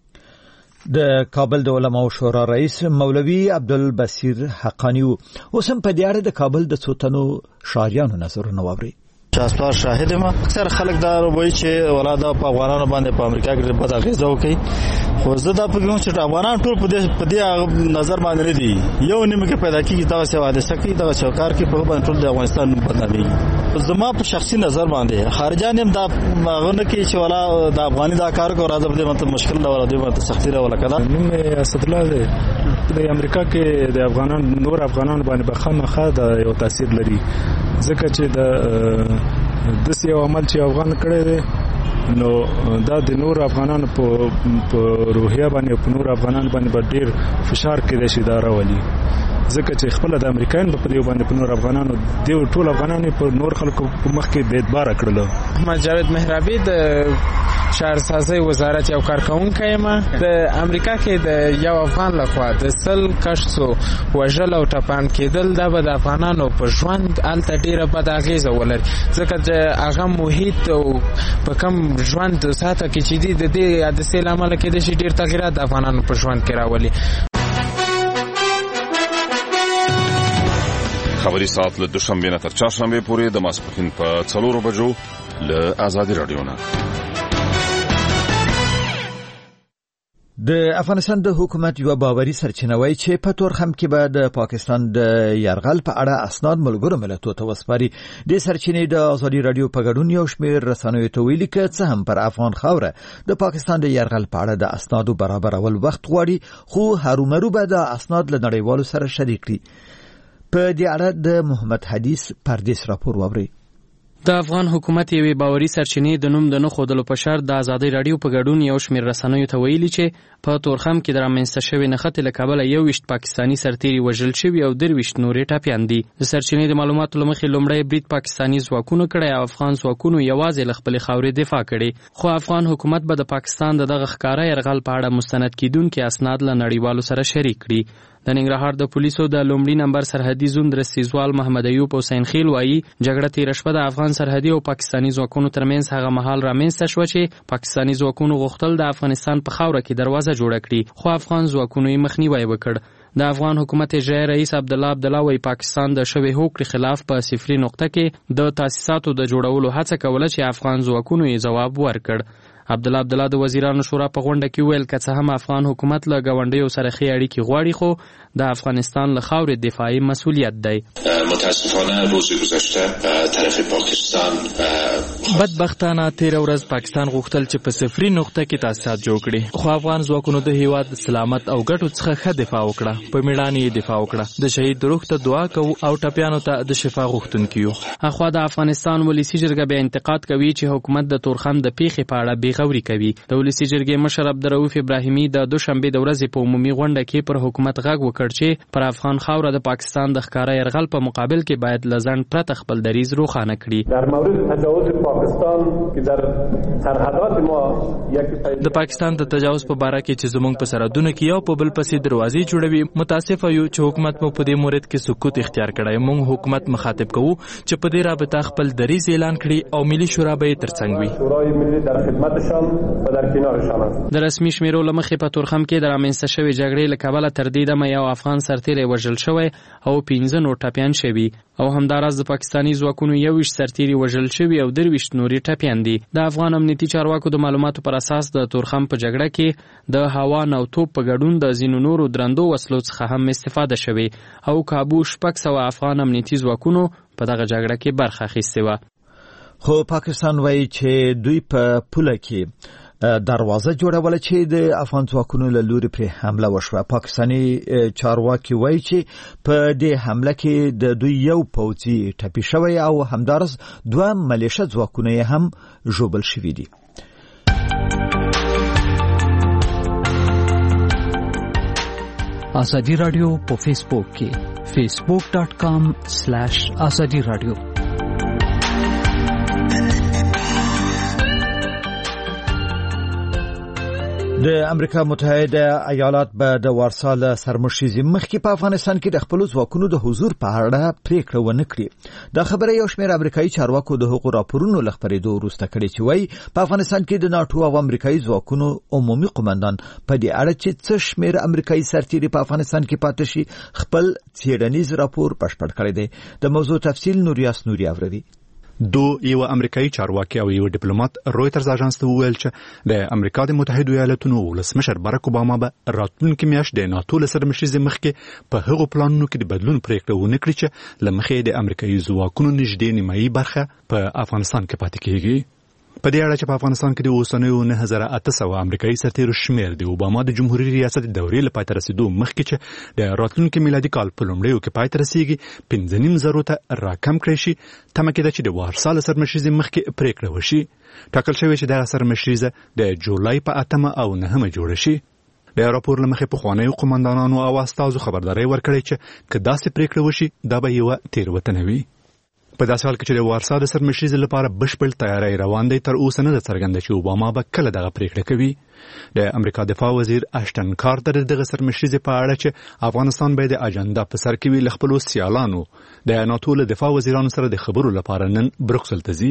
د کابل د علماو شورا رئیس مولوي عبدالبصیر حقانی اوس هم په دې اړه د کابل د څو تنو شاعرانو نظرونه واوري. شاسپار شاهد ما اکثر خلک دا وایي چې ولاده په افغانانو باندې په امریکا کې بد اغیزه وکړي، خو زه دا پوهیږم چې افغانان ټول په دې په دې نظر باندې نه دي. یو نیمه کې پیدا کیږي دا څه حادثه کوي، دا څه کار کوي، په باندې ټول د افغانستان بدنامي. زما په شخصي نظر باندې خارجان هم دا غونه کې چې ولا د افغاني دا کار کو راځي په دې مشکل دا ولا دې مت سختي را ولا کړه. نوم اسد الله دی د امریکا کې د افغانان نور افغانان باندې بخښنه د یو تاثیر لري ځکه چې د د سی عمل چې افغان کړی دی نو دا د نور افغانانو په روحیه باندې په نور افغانان باندې ډېر فشار کېدای شي دا راولي ځکه چې خپل د امریکایان په دې باندې په نور افغانانو دی ټول افغانان په نور خلکو په مخ کې بې اعتبار کړل. محمد جاوید مهرابي د شهرسازي وزارت یو کارکونکی یم. د امریکا کې د یو افغان لخوا د سل کشتو وژل او ټپان کېدل دا به د افغانانو په ژوند هلته ډېره بد اغېزه ولري ځکه چې هغه محیط او په کم ژوند ساعته کې چې دي د دې حادثې له امله کېدای شي ډېر تغیرات د افغانانو په ژوند کې راولي. خبري ساعت له دوشنبه نه تر چهارشنبه پورې د ماسپښین په څلورو بجو له آزادي رادیو نه. د افغانستان د حکومت یو باوري سرچینه وایي چې په تورخم کې به د پاکستان د یرغل په اړه اسناد ملګرو ملتونو ته وسپاري. د سرچینې د آزادي رادیو په ګډون یو شمېر رسنیو ته ویلي چې څه هم پر افغان خاوره د پاکستان د یرغل په اړه د اسنادو برابرول وخت غواړي، خو هرومرو به د اسناد له نړیوالو سره شریک کړي. په دې اړه د محمد حدیث پردیس راپور واوري. د افغان حکومت یوې باوري سرچینې د نوم د نه ښودلو په شرط د آزادۍ راډیو په ګډون یو شمېر رسنیو ته ویلي چې په تورخم کې د رامنځته شوې نښتې له کبله یو ویشت پاکستاني سرتیري وژل شوي او درویشت نورې ټپیان دي. د سرچینې د معلوماتو له مخې لومړی برید پاکستاني ځواکونو کړی او افغان ځواکونو یوازې له خپلې خاورې دفاع کړې، خو افغان حکومت به د پاکستان د دغه ښکاره یرغل په اړه مستند کیدونکي اسناد له نړیوالو سره شریک کړي. د ننګرهار د پولیسو د لومړي نمبر سرحدي زون درستیزوال محمد ایوب حسین خیل وایي جګړه تېره شپه د افغان سرحدي او پاکستاني ځواکونو ترمنځ هغه مهال رامنځته شوه چې پاکستاني ځواکونو غوښتل د افغانستان په خاوره کې دروازه جوړه کړي، خو افغان ځواکونو یې مخنیوی وکړ. د افغان حکومت اجرایي رئیس عبدالله عبدالله وایي پاکستان د شوې هوکړې خلاف په صفري نقطه کې د تاسیساتو د جوړولو هڅه کوله چې افغان ځواکونو یې ځواب ورکړ. عبدالله عبدالله د وزیرانو شورا په غونډه کې ویل که څه هم افغان حکومت له ګاونډیو سره ښې اړیکې غواړي، خو د افغانستان له خاورې دفاعي مسئولیت دی. متاسفانه روز گذشته طرف پاکستان بدبختانه تیره ورځ پاکستان غوښتل چې په صفري نقطه کې تاسیسات جوړ کړي، خو افغان ځواکونو د هیواد سلامت او ګټو څخه ښه دفاع وکړه. په میړانې یې دفاع وکړه. د شهید روح ته دعا کوو او ټپیانو ته د شفا غوښتونکي یو. اخوا د افغانستان ولسي جرګه بیا انتقاد کوي چې حکومت د تورخم د پیښې په اړه بې غوري کوي. د ولسی جرګې مشر عبدالرؤف ابراهیمي د دوشنبه د ورځې په عمومي غونډه کې پر حکومت غږ وکړ چې پر افغان خاوره د پاکستان د ښکارا يرغل په مقابل کې باید لزن پرته خپل دریز روښانه کړي. در مورد تجاوز پاکستان که در سرحدات ما د پاکستان د تجاوز په باره کې چې زموږ په سرحدونو کې یو په بل پسې دروازې جوړوي، متاسفه یو چې حکومت مو په دې مورد کې سکوت اختیار کړی. موږ حکومت مخاطب کوو چې په دې رابطه خپل دریز اعلان کړي او ملي شورا به ترڅنګ وي. شورای ملی در خدمتشان و در کنارشان است. د رسمي شمیرو لمخې په تورخم کې د رامنځته شوې جګړې له کبله تر دې دمه یو افغان سرتیری وژل شوی او پنځه نور ټپیان شوي او همداراز د پاکستاني ځواکونو یوویشت سرتیري وژل شوي او درویشت نورې ټپیان دي. د افغان امنیتي چارواکو د معلوماتو پر اساس د تورخم په جګړه کې د هوا نو توپ په ګډون د ځینو نورو درندو وسلو څخه هم استفاده شوې او کابو شپږ سوه افغان امنیتي ځواکونو په دغه جګړه کې برخه اخیستې وه. خو پاکستان وایي چې دوی په پوله کې دروازه جوړوله چې د افغان ځواکونو له لوري پرې حمله وشوه. پاکستاني چارواکي وایي چې په دې حمله کې د دوی یو پوځي ټپي شوی او همدارس دوه ملیشه ځواکونه یې هم ژوبل شوي دي. آزادی رادیو په فیسبوک کې فیسبوک ډاٹ کام سلیش آزادی رادیو. د امریکا متحده ایالات به د وارسا له سرمشریزې مخکې په افغانستان کې د خپل ځواکونو د حضور په اړه پریکړه ونه کړي. دا خبره یو شمېر امریکایي چارواکو د حقوقو راپورونو له خپرېدو وروسته کړې چې وایي په افغانستان کې د ناټو او امریکایي ځواکونو عمومي قومندان په دې اړه چې څه شمېر امریکایي سرتیري په افغانستان کې پاتې شي خپل څېړنیز راپور بشپړ کړی دی. د موضوع تفصیل نوریاس نوري اوروي. دو یو امریکایي چارواکي او یو ډیپلوماټ رويټرز اژانس ته وویل چې د امریکا د متحده ایالاتونو ولسمشر باراک اوباما به راتلونکي میاشت د ناتو له سرمشریزې مخکې په هغو پلانونو کې د بدلون پریکړه ونه کړي چې له مخې د امریکایي ځواکونو نږدې نیمایي برخه په افغانستان کې پاتې کیږي. په دې اړه چې په افغانستان کې د اوسنیو نه هزار اته سوه امریکایي سرتیرو شمېر د اوباما د جمهوریت ریاست دورې له پای ته رسېدو مخکې چې د راتلونکي میلادي کال په لومړیو کې پای ته رسیږي پنځه نیم زرو ته راکم کړی شي. تمه کېده چې د وارسا له سرمشریزې مخکې پریکړه وشي. ټاکل شوې چې دغه سرمشریزه د جولای په اتمه او نهمه جوړه شي. د راپور له مخې پخوانیو قومندانانو او استازو خبرداری ورکړې چې که داسې پریکړه وشي دا به یوه تېروتنه وي. په داسې حال کې چې د وارسا د سرمشریزې لپاره بشپړ تیاری روان دی، تر اوسه نه ده څرګنده چې اوباما به کله دغه پریکړه کوي. د امریکا دفاع وزیر اشټن کارټر دغه سرمشریزې په اړه چې افغانستان به د اجنډا په سر کې وي له خپلو سیالانو د ناتو له دفاع وزیرانو سره د خبرو لپاره نن بروکسل ته ځي.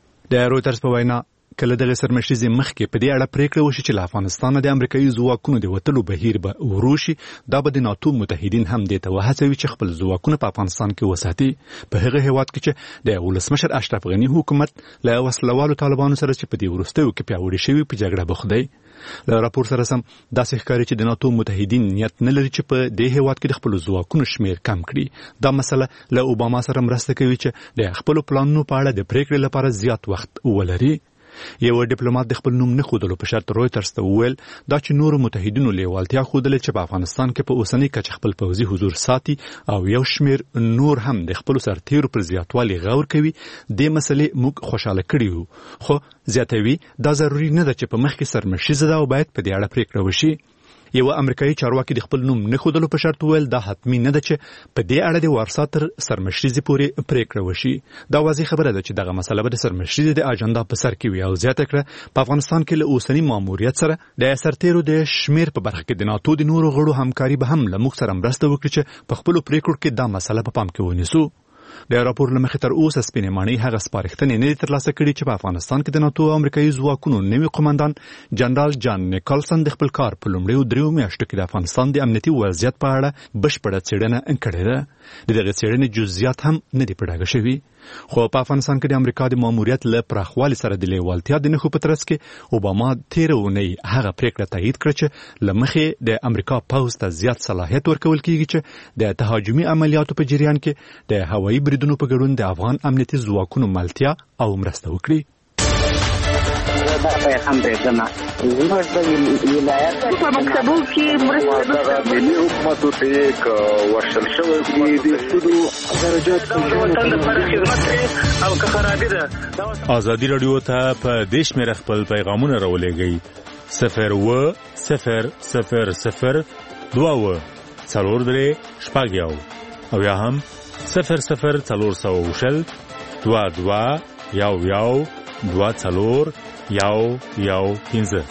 د رويټرز په وینا کله دغه سرمشریزې مخکې په دې اړه پریکړه وشي چې له افغانستانه د امریکایي ځواکونو د وتلو بهیر به ورو شي، دا به د ناتو متحدین هم دې ته وهڅوي چې خپل ځواکونه په افغانستان کې وساتي. په هغه هیواد کې چې د ولسمشر اشرف غني حکومت له وسلوالو طالبانو سره چې په دې وروستیو کې پیاوړي شوي په جګړه بوخت دی. له راپور سره سم داسې ښکاري چې د ناتو متحدین نیت نه لري چې په دې هیواد کې د خپلو ځواکونو شمېر کم کړي. دا مسله له اوباما سره مرسته کوي چې د خپلو پلانونو په اړه د پریکړې لپاره زیات وخت ولري. یو ډیپلوماټ د خپل نوم نه ښودلو په شرط رويټرز ته وویل دا چې نورو متحدینو لیوالتیا ښودلې چې په افغانستان کې په اوسنۍ کچه خپل پوځي حضور ساتي او یو شمېر نور هم د خپلو سرتیرو پر زیاتوالي غور کوي. دې مسلې موږ خوشاله کړي وو، خو زیاتوي دا ضروري نه ده چې په مخکې سرمشریزه ده او باید په دې اړه پریکړه وشي. یو امریکایي چارواکي د خپل نوم نه ښودلو په شرط وویل دا حتمي نه ده چې په دې اړه د وارسا تر سرمشریزې پورې پریکړه وشي. دا واضح خبره ده چې دغه مسله به د سرمشریزې د اجنډا په سر کې وي او زیاته کړه په افغانستان کې له اوسني ماموریت سره د سرتیرو د شمېر په برخه کې د ناتو د نورو غړو همکاري به هم له موږ سره مرسته وکړي چې په خپلو پریکړو کې دا مسله په پام کې ونیسو. د راپور له مخې تر اوسه سپینې ماڼۍ هغه سپارښتنې نه دي ترلاسه کړي چې په افغانستان کې د ناتو او امریکایي ځواکونو نوي قومندان جنرال جان نیکلسن د خپل کار په لومړیو دریو میاشتو کې د افغانستان د امنیتي وضعیت په اړه بشپړه څېړنه کړې ده. د دغه څېړنې جزئیات هم نه دي په ډاګه شوي. خو په افغانستان کې د امریکا د ماموریت له پراخوالي سره د لیوالتیا د نښو په ترڅ کې اوباما تېره اونۍ هغه پریکړه تایید کړه چې له مخې د امریکا پوځ ته زیات صلاحیت ورکول کیږي چې د تهاجمي عملیاتو په جریان کې د هوایي بریدونو په ګډون د افغان امنیتي ځواکونو ملتیا او مرسته وکړي. پیغام درځنه زموږ د ولایت په مکتبو کې مرسته ملي حکومت ته یک ورشل شوی دی د سودو درجات د وطن لپاره خدمت او که خرابې ده. ازادي رادیو ته په دې شمېره خپل پیغامونه راولېږئ: صفر اووه صفر صفر صفر دوه اووه څلور درې شپږ یو او یا هم صفر صفر څلور سوه شل دوه دوه یو یو دوه څلور یو یو پنځه.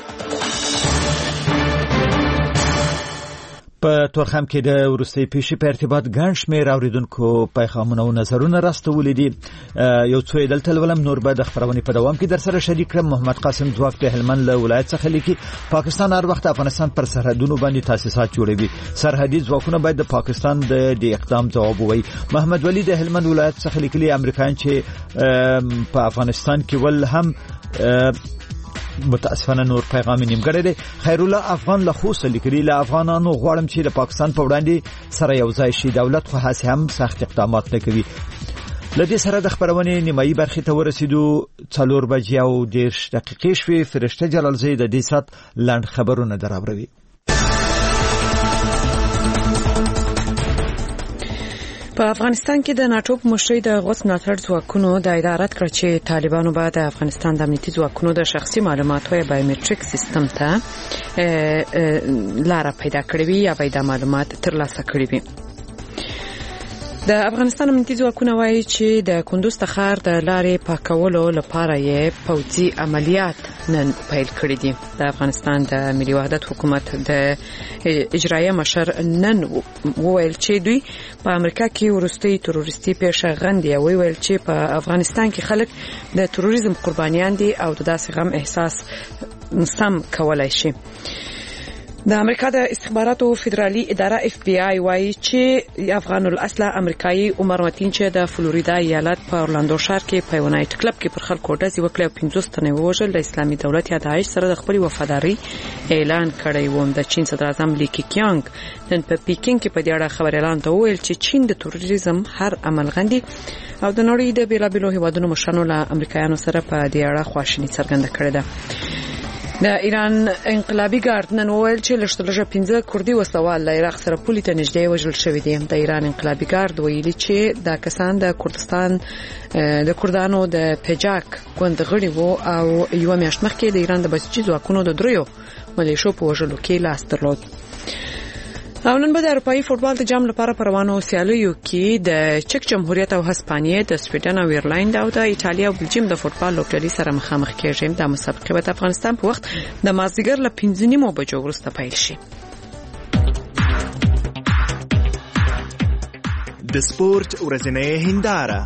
په تورخم کې د وروستي پیښې په ارتباط ګڼ شمېر اوریدونکو پیغامونه او نظرونه راستولي دي. یو څو یې دلته لولم، نور به د خپرونې په دوام کې در سره شریک کړم. محمد قاسم ځواک د هلمند له ولایت څخه لیکي: پاکستان هر وخت افغانستان پر سرحدونو باندې تاسیسات جوړوي، سرحدي ځواکونه باید د پاکستان د دې اقدام ځواب ووایي. محمد ولی د هلمند ولایت څخه لیکلي: امریکایان چې په افغانستان کې ول هم متاسفانه نور پیغام نیمګړی دی. خیر الله افغان له خوسته لیکلي: له افغانانو غواړم چې د پاکستان په وړاندې سره یو ځای شي، دولت خو هڅې هم سخت اقدامات نه کوي. لدې سره د خبرونې نیمایي برخې ته ورسېدو. څلور بجې او دېرش دقیقې شوې. فرشته جلالزی د دې ساعت لنډ خبرونه دراوروي. په افغانستان کې د ناتو په مشرۍ د غوڅ ملاتړ ځواکونو د ادارت کړ چې طالبانو به د افغانستان د امنیتي ځواکونو د شخصي معلوماتو یا بایومټریک سیستم ته لار پیدا کړې وي یا به د معلومات ترلاسه کړې وي. د افغانستان امنیتي ځواکونه وایي چې د کندوز ښار د لارې پاکولو لپاره یې پوځي عملیات نن پیل کړي دي. د افغانستان د ملي وحدت حکومت د اجرایه مشر نن وویل چې دوی په امریکا کې وروستي تروریستي پیښه غندي او ویل چې په افغانستان کې خلک د تروریزم قربانیان دي او د داسې غم احساس سم کولای شي. د امریکا د استخباراتو فدرالي اداره اف بی آی وایي چې افغان الاصل امریکایي عمر متین چې د فلوریدا ایالت په اورلاندو ښار کې په یونایټ کلب کې پر خلکو ډزې وکړې او پنځوس تنه ووژل. د اسلامي دولت یا داعش سره د خپل وفاداری اعلان کړی و. د چین صدر اعظم لی کیانګ نن په پیکینګ کې په دې اړه خبر اعلان ته وویل چې چین د تروریزم هر عمل غندي او د نړۍ د بیلابیلو هیوادونو مشرانو له امریکایانو سره په دې اړه خواشیني څرګنده کړې ده. د ایران انقلابي ګارد نن وویل چې لږترلږه پنځه کردي وسلوال له عراق سره پولې ته نږدې وژل شوي دي. د ایران انقلابي ګارد ویلي چې دا کسان د کردستان د کردانو د پجاک ګوند غړي وو او یو میاشت مخکې د ایران د بسیجي ځواکونو د دریو ملیشو په وژلو کې لاس درلود. او نن به د اروپایي فوتبال د جام لپاره په روانو سیالیو کې د چک جمهوریت او هسپانیې د سویډن او ایرلند او د ایتالیا او بلجیم د فوتبال لوبډلې سره مخامخ کېږي. د مسابقې په افغانستان په وخت د مازدیګر له پنځه نیمو بجو وروسته پیل شي. د سپورت ورځنۍ هنداره.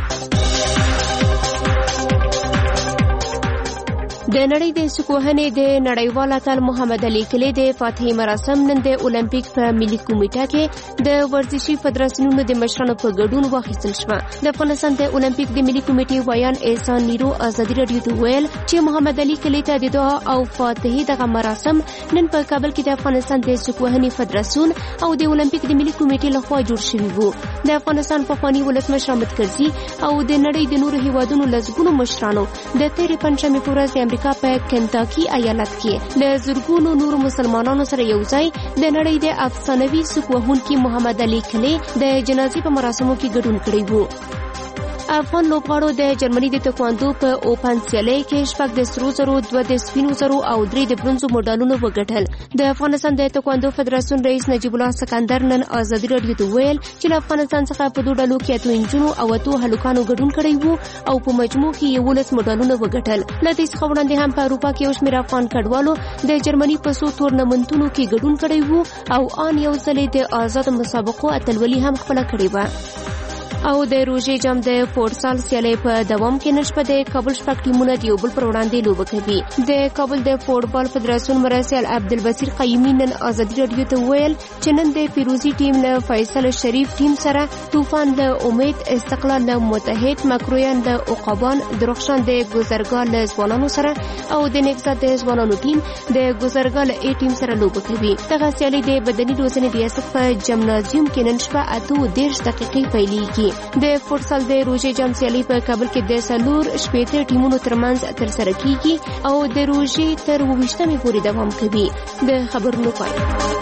د نړۍ د سکوهنې د نړیوال اتل محمد علي کلی د فاتحې مراسم نن د اولمپیک په ملي کمیټه کې د ورزشي فدراسیونونو د مشرانو په ګډون واخیستل شو. د افغانستان د اولمپیک د ملي کمیټې ویان احسان نیرو ازادي رادیو ته ویل چې محمد علي کلی ته د دعا او فاتحې دغه مراسم نن په کابل کې د افغانستان د سکوهنې فدراسیون او د اولمپیک د ملي کمیټې لخوا جوړ شوی وو. د افغانستان پخوانی ولسمشر احمد کرزي او د نړۍ د نورو هیوادونو لزګونو مشرانو د تیرې پنځمې په ورځ د امریکا په کنټاکي ایالت کې له زرګونو نورو مسلمانانو سره یو ځای د نړۍ د افسانوي سکوهونکي محمد علي کلی د جنازې په مراسمو کې ګډون کړی وو. افغان لوبغاړو د جرمني د تکواندو په اوپن سیالۍ کې شپږ د سرو زرو، دوه د سپینو زرو او درې د برونزو مډالونه وګټل. د افغانستان د تکواندو فدراسیون رئیس نجیب الله سکندر نن ازادي رادیو ته ویل چې له افغانستان څخه په دوه ډلو کې اتو انجونو او اتو هلکانو ګډون کړی وو او په مجموع کې یولس مډالونه وګټل. له دې څخه وړاندې هم په اروپا کې یو شمېر افغان کډوالو د جرمني په څو تورنمنټونو کې ګډون کړی وو او ان یو ځل د آزاد مسابقو اتلولي هم خپل کړی و. او د روژې جام د فوټسال سیالۍ په دوام کې نشپه د کابل شپږ ټیمونه د یو بل پر وړاندې لوبه کوي. د کابل د فوټبال فدراسیون مرسل عبدالبصیر قیومي نن ازادي رادیو ته ویل چې نن د فیروزي ټیم له فیصل شریف ټیم سره، طوفان له امید، استقلال له متحد، مکرویان د عقابان، درخشان د ګذرګاه له ځوانانو سره او د نکزاد د ځوانانو ټیم د ګذرګاه له ای ټیم سره لوبه کوي. دغه سیالۍ د بدني روزنې ریاست په جمنازیوم کې نن شپه اته دېرش دقیقې پیلېږي. د فوټسال د روژې جام سیالۍ په کابل کې د څلور شپېته ټیمونو ترمنځ ترسره کیږي او د روژې تر اوویشتمې پورې دوام کوي. د خبرونو پای.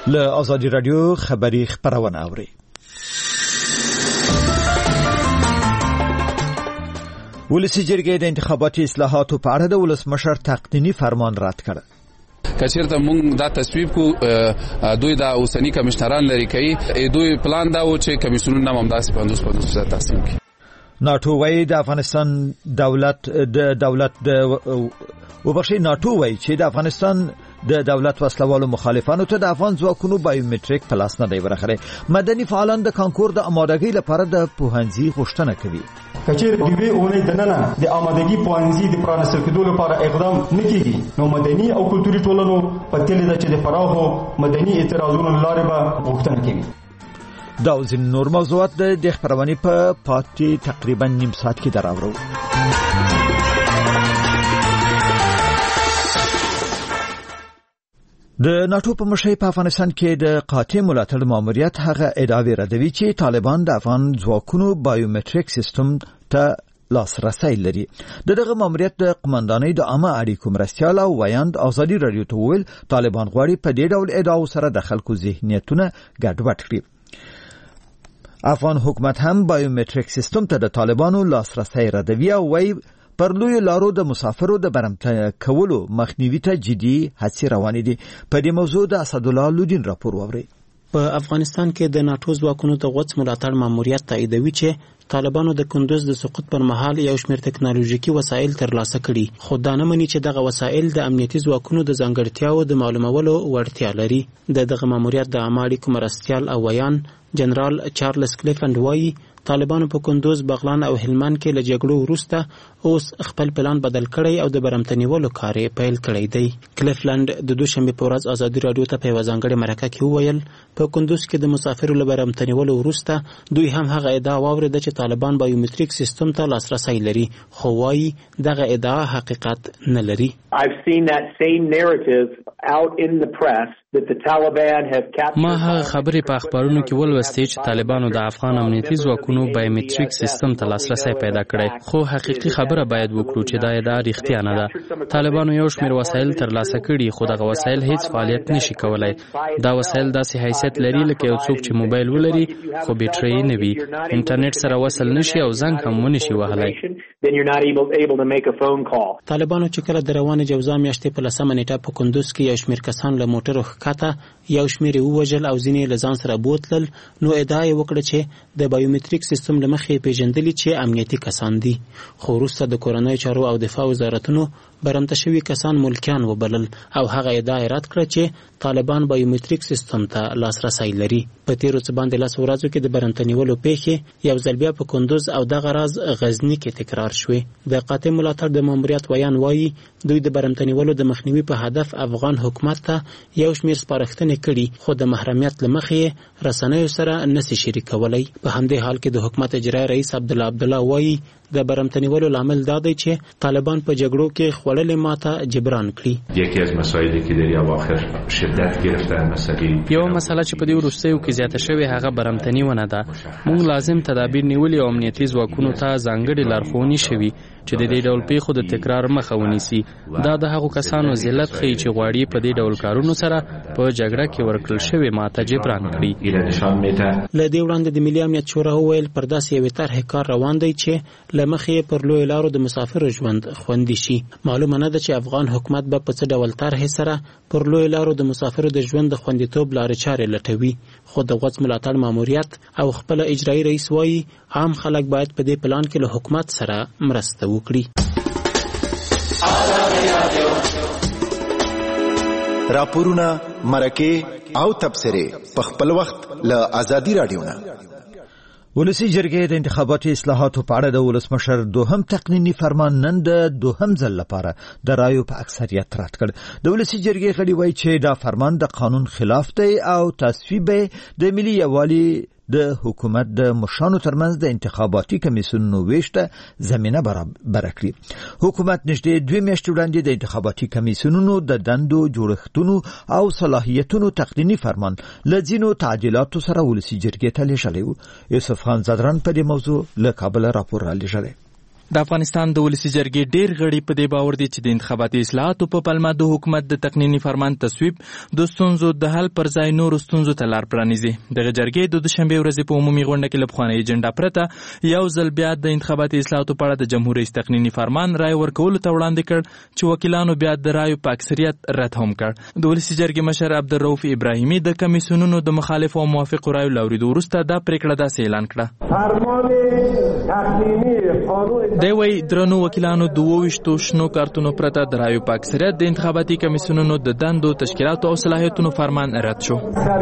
له آزادی رادیو خبری خبرونه اوري. ولسی جرګې د انتخاباتي اصلاحاتو په اړه د ولسمشر تقنینی فرمان رد کړ. کچیرته مونږ دا تصویب کو دوی دا اوسنی کمشنران لري کوي دوی پلان دا و چې کمیسیونونه هم داسې پنځوس پنځوس تقسیم کړي. ناتو وایي د افغانستان دولت د دولت د وبخښي ناتو وایي چې د افغانستان د دولت وسلوالو مخالفانو ته د افغان ځواکونو بایومټریک په لاس نه دی ورغلی. مدني فعالان د کانکور د آمادګۍ لپاره د پوهنځي غوښتنه کوي. کچیر دیوی اونې دننه د آمادګۍ پوهنځي د پرانیستل کېدو لپاره اقدام نه کیږي نو مدني او کلتوري ټولنو په تلې ده چې د پراخو مدني اعتراضونو لارې به غوښتنه کوي. دا او ځینې نور موضوعات د خبرونې په پاتې تقریبا نیم ساعت کې دراوړو. د ناتو په مشرۍ په افغانستان کې د قاطع ملاتړ ماموریت هغه ادعاوې ردوي چې طالبان د افغان ځواکونو بایومټریک سیستم ته لاسرسی لري. د دغه ماموریت د قومندانۍ د عامه اړیکو مرستیال او ویاند آزادي رادیو ته وویل طالبان غواړي په دې ډول ادعاو سره د خلکو ذهنیتونه ګډوډ کړي. افغان حکومت هم بایومټریک سیستم ته د طالبانو لاسرسی ردوي او وایي پر لوی لارو د مسافرو د برمته کولو مخنیوي ته جدي هڅې روانې دي. په دې موضوع د اسدالله لودین راپور واورئ. په افغانستان کې د ناتو ځواکونو ته غوڅ ملاتړ ماموریت تاییدوي چې طالبانو د کندوز د سقوط پر مهال یو شمېر تکنالوژیکي وسایل ترلاسه کړي خو دا نه مني چې دغه وسایل د امنیتي ځواکونو د ځانګړتیاو د معلومولو وړتیا لري. د دغه ماموریت د عامه اړیکو مرستیال او ویان جنرال چارلز کلیفلند وایي طالبانو په کندوز، بغلان او هلمند کې له جګړو وروسته اوس خپل پلان بدل کړی او د برمتنیولو کار یې پیل کړی دی. کلیفلند د دوشنبې په ورځ ازادي راډیو ته په یوه ځانګړې مرکه کې وویل په کندوز کې د مسافرو له برمتنیولو وروسته دوی هم هغه ادعا واورېده چې طالبان بایومټریک سیستم ته لاسرسی لري خو وایي دغه ادعا حقیقت نه لري. ما هغه خبرې په اخبارونو کې ولوستې چې طالبانو د افغان امنیتي ځواکونو بایومټریک سیستم ته لاسرسی پیدا کړی خو حقیقي خبره باید وکړو چې دا ادعا رښتیا نه ده. طالبانو یو شمېر وسایل ترلاسه کړي خو دغه وسایل هیڅ فعالیت نشي کولای. دا وسایل داسې حیثیت لري لکه یو څوک چې موبایل ولري خو بیټرۍ نه وي، انټرنیټ سره وصل نشي او زنګ هم ونشي وهلی. طالبانو چې کله د روانې جوزا میاشتې په لسمه نیټه په کندوز کې یو شمېر کسان له موټرو ښکته یو شمېر یې ووژل او ځینې یې له ځان سره بوتلل نو ادعا یې وکړه چې د بایومټریک سیستم له مخې یې پیژندلي چې امنیتي کسان دي خو وروسته د کورنیو چارو او دفاع وزارتونو برمته شوي کسان ملکیان وبلل او هغه ادعا یې رد کړه چې طالبان بایومټریک سیستم ته لاسرسی لري. په تیرو څه باندې لس ورځو کې د برمته نیولو پیښې یو ځل بیا په کندوز او دغه راز غزني کې تکرار شوې. د قاطع ملاتړ د ماموریت ویان وایي دوی د برمته نیولو د مخنیوي په هدف افغان حکومت ته یو شمېر سپارښتنې کړي خو د محرمیت له مخې رسنیو سره نسي شریکولی. په همدې حال کې د حکومت اجرایي رئیس عبدالله عبدالله وایي د برمته نیولو لامل دا دی چې طالبان په جګړو کې خوړلې ماته جبران کړي. یکی از مسائلی که در اواخر شدت گرفته مسئله یو مسله چې په دې وروستیو کې زیاته شوې هغه برمتنیونه ده. موږ لازم تدابیر نیولي او امنیتي ځواکونو ته ځانګړې لارښوونې شوي چې د دې ډول پیښو د تکرار مخه ونیسي. دا د هغو کسانو ذلت ښیي چې غواړي په دې ډول کارونو سره په جګړه کې ورکړل شوې ماته جبران کړي. له دې وړاندې د ملي امنیت شورا وویل پر داسې یوې طرحې کار روان دی چې له مخې پر لویو لارو د مسافرو ژوند خوندي شي. معلومه نه ده چې افغان حکومت به په څه ډول طرحې سره پر لویو لارو د مسافرو د ژوند د خوندیتوب لارې چارې لټوي خو د غوڅ ملاتړ ماموریت او خپل اجرایي رئیس وایي عام خلک باید په دې پلان کې له حکومت سره مرسته وکړي. راپورونه، مرکې او تبصرې په خپل وخت له آزادي راډیو نه. ولسی جرګې د انتخاباتي اصلاحاتو په اړه د ولسمشر دوهم تقنینی فرمان نن د دوهم ځل لپاره د رایو په اکثریت رد کړ. د ولسی جرګې غړي وایي چې دا فرمان د قانون خلاف دی او تصویب د ملي یوالي د حکومت د مشرانو ترمنځ د انتخاباتي کمیسیونونو ویشته زمینه برابر کړي. حکومت نږدې دوه میاشتې وړاندې د انتخاباتي کمیسیونونو د دندو جوړښتونو او صلاحیتونو تقنینی فرمان لځینو تعدیلاتو سره ولسی جرګې ته لیږلی و. یوسف خان زدران په دې موضوع له کابل راپور را لیږلی. د افغانستان د ولسی جرګې ډیر غړي په دې باور دي چې د انتخاباتي اصلاحاتو په پلمه د حکومت د تقنینی فرمان تصویب د ستونزو د حل پر ځای نور ستونزو ته لار پرانیزي. دغه جرګې د دوشنبه ورځې په عمومي غونډه کې لبخانه ایجنډا پرته یو ځل بیا د انتخاباتي اصلاحاتو په اړه د جمهور رئیس تقنینی فرمان رائے ورکولو ته وړاندې کړ چې وکیلانو بیا د رایو په اکثریت رد هم کړ. د ولسی جرګې مشر عبدالرؤف ابراهیمي د کمیسیونونو د مخالفو او موافقو رایو لاوریدو وروسته دا پریکړه داسې اعلان کړه. دی وايي درنو وکیلانو د اوویشتو شنو کارتونو پرته د رایو په اکثریت د انتخاباتي کمیسیونونو د دندو تشکیلاتو او صلاحیتونو فرمان رد شو.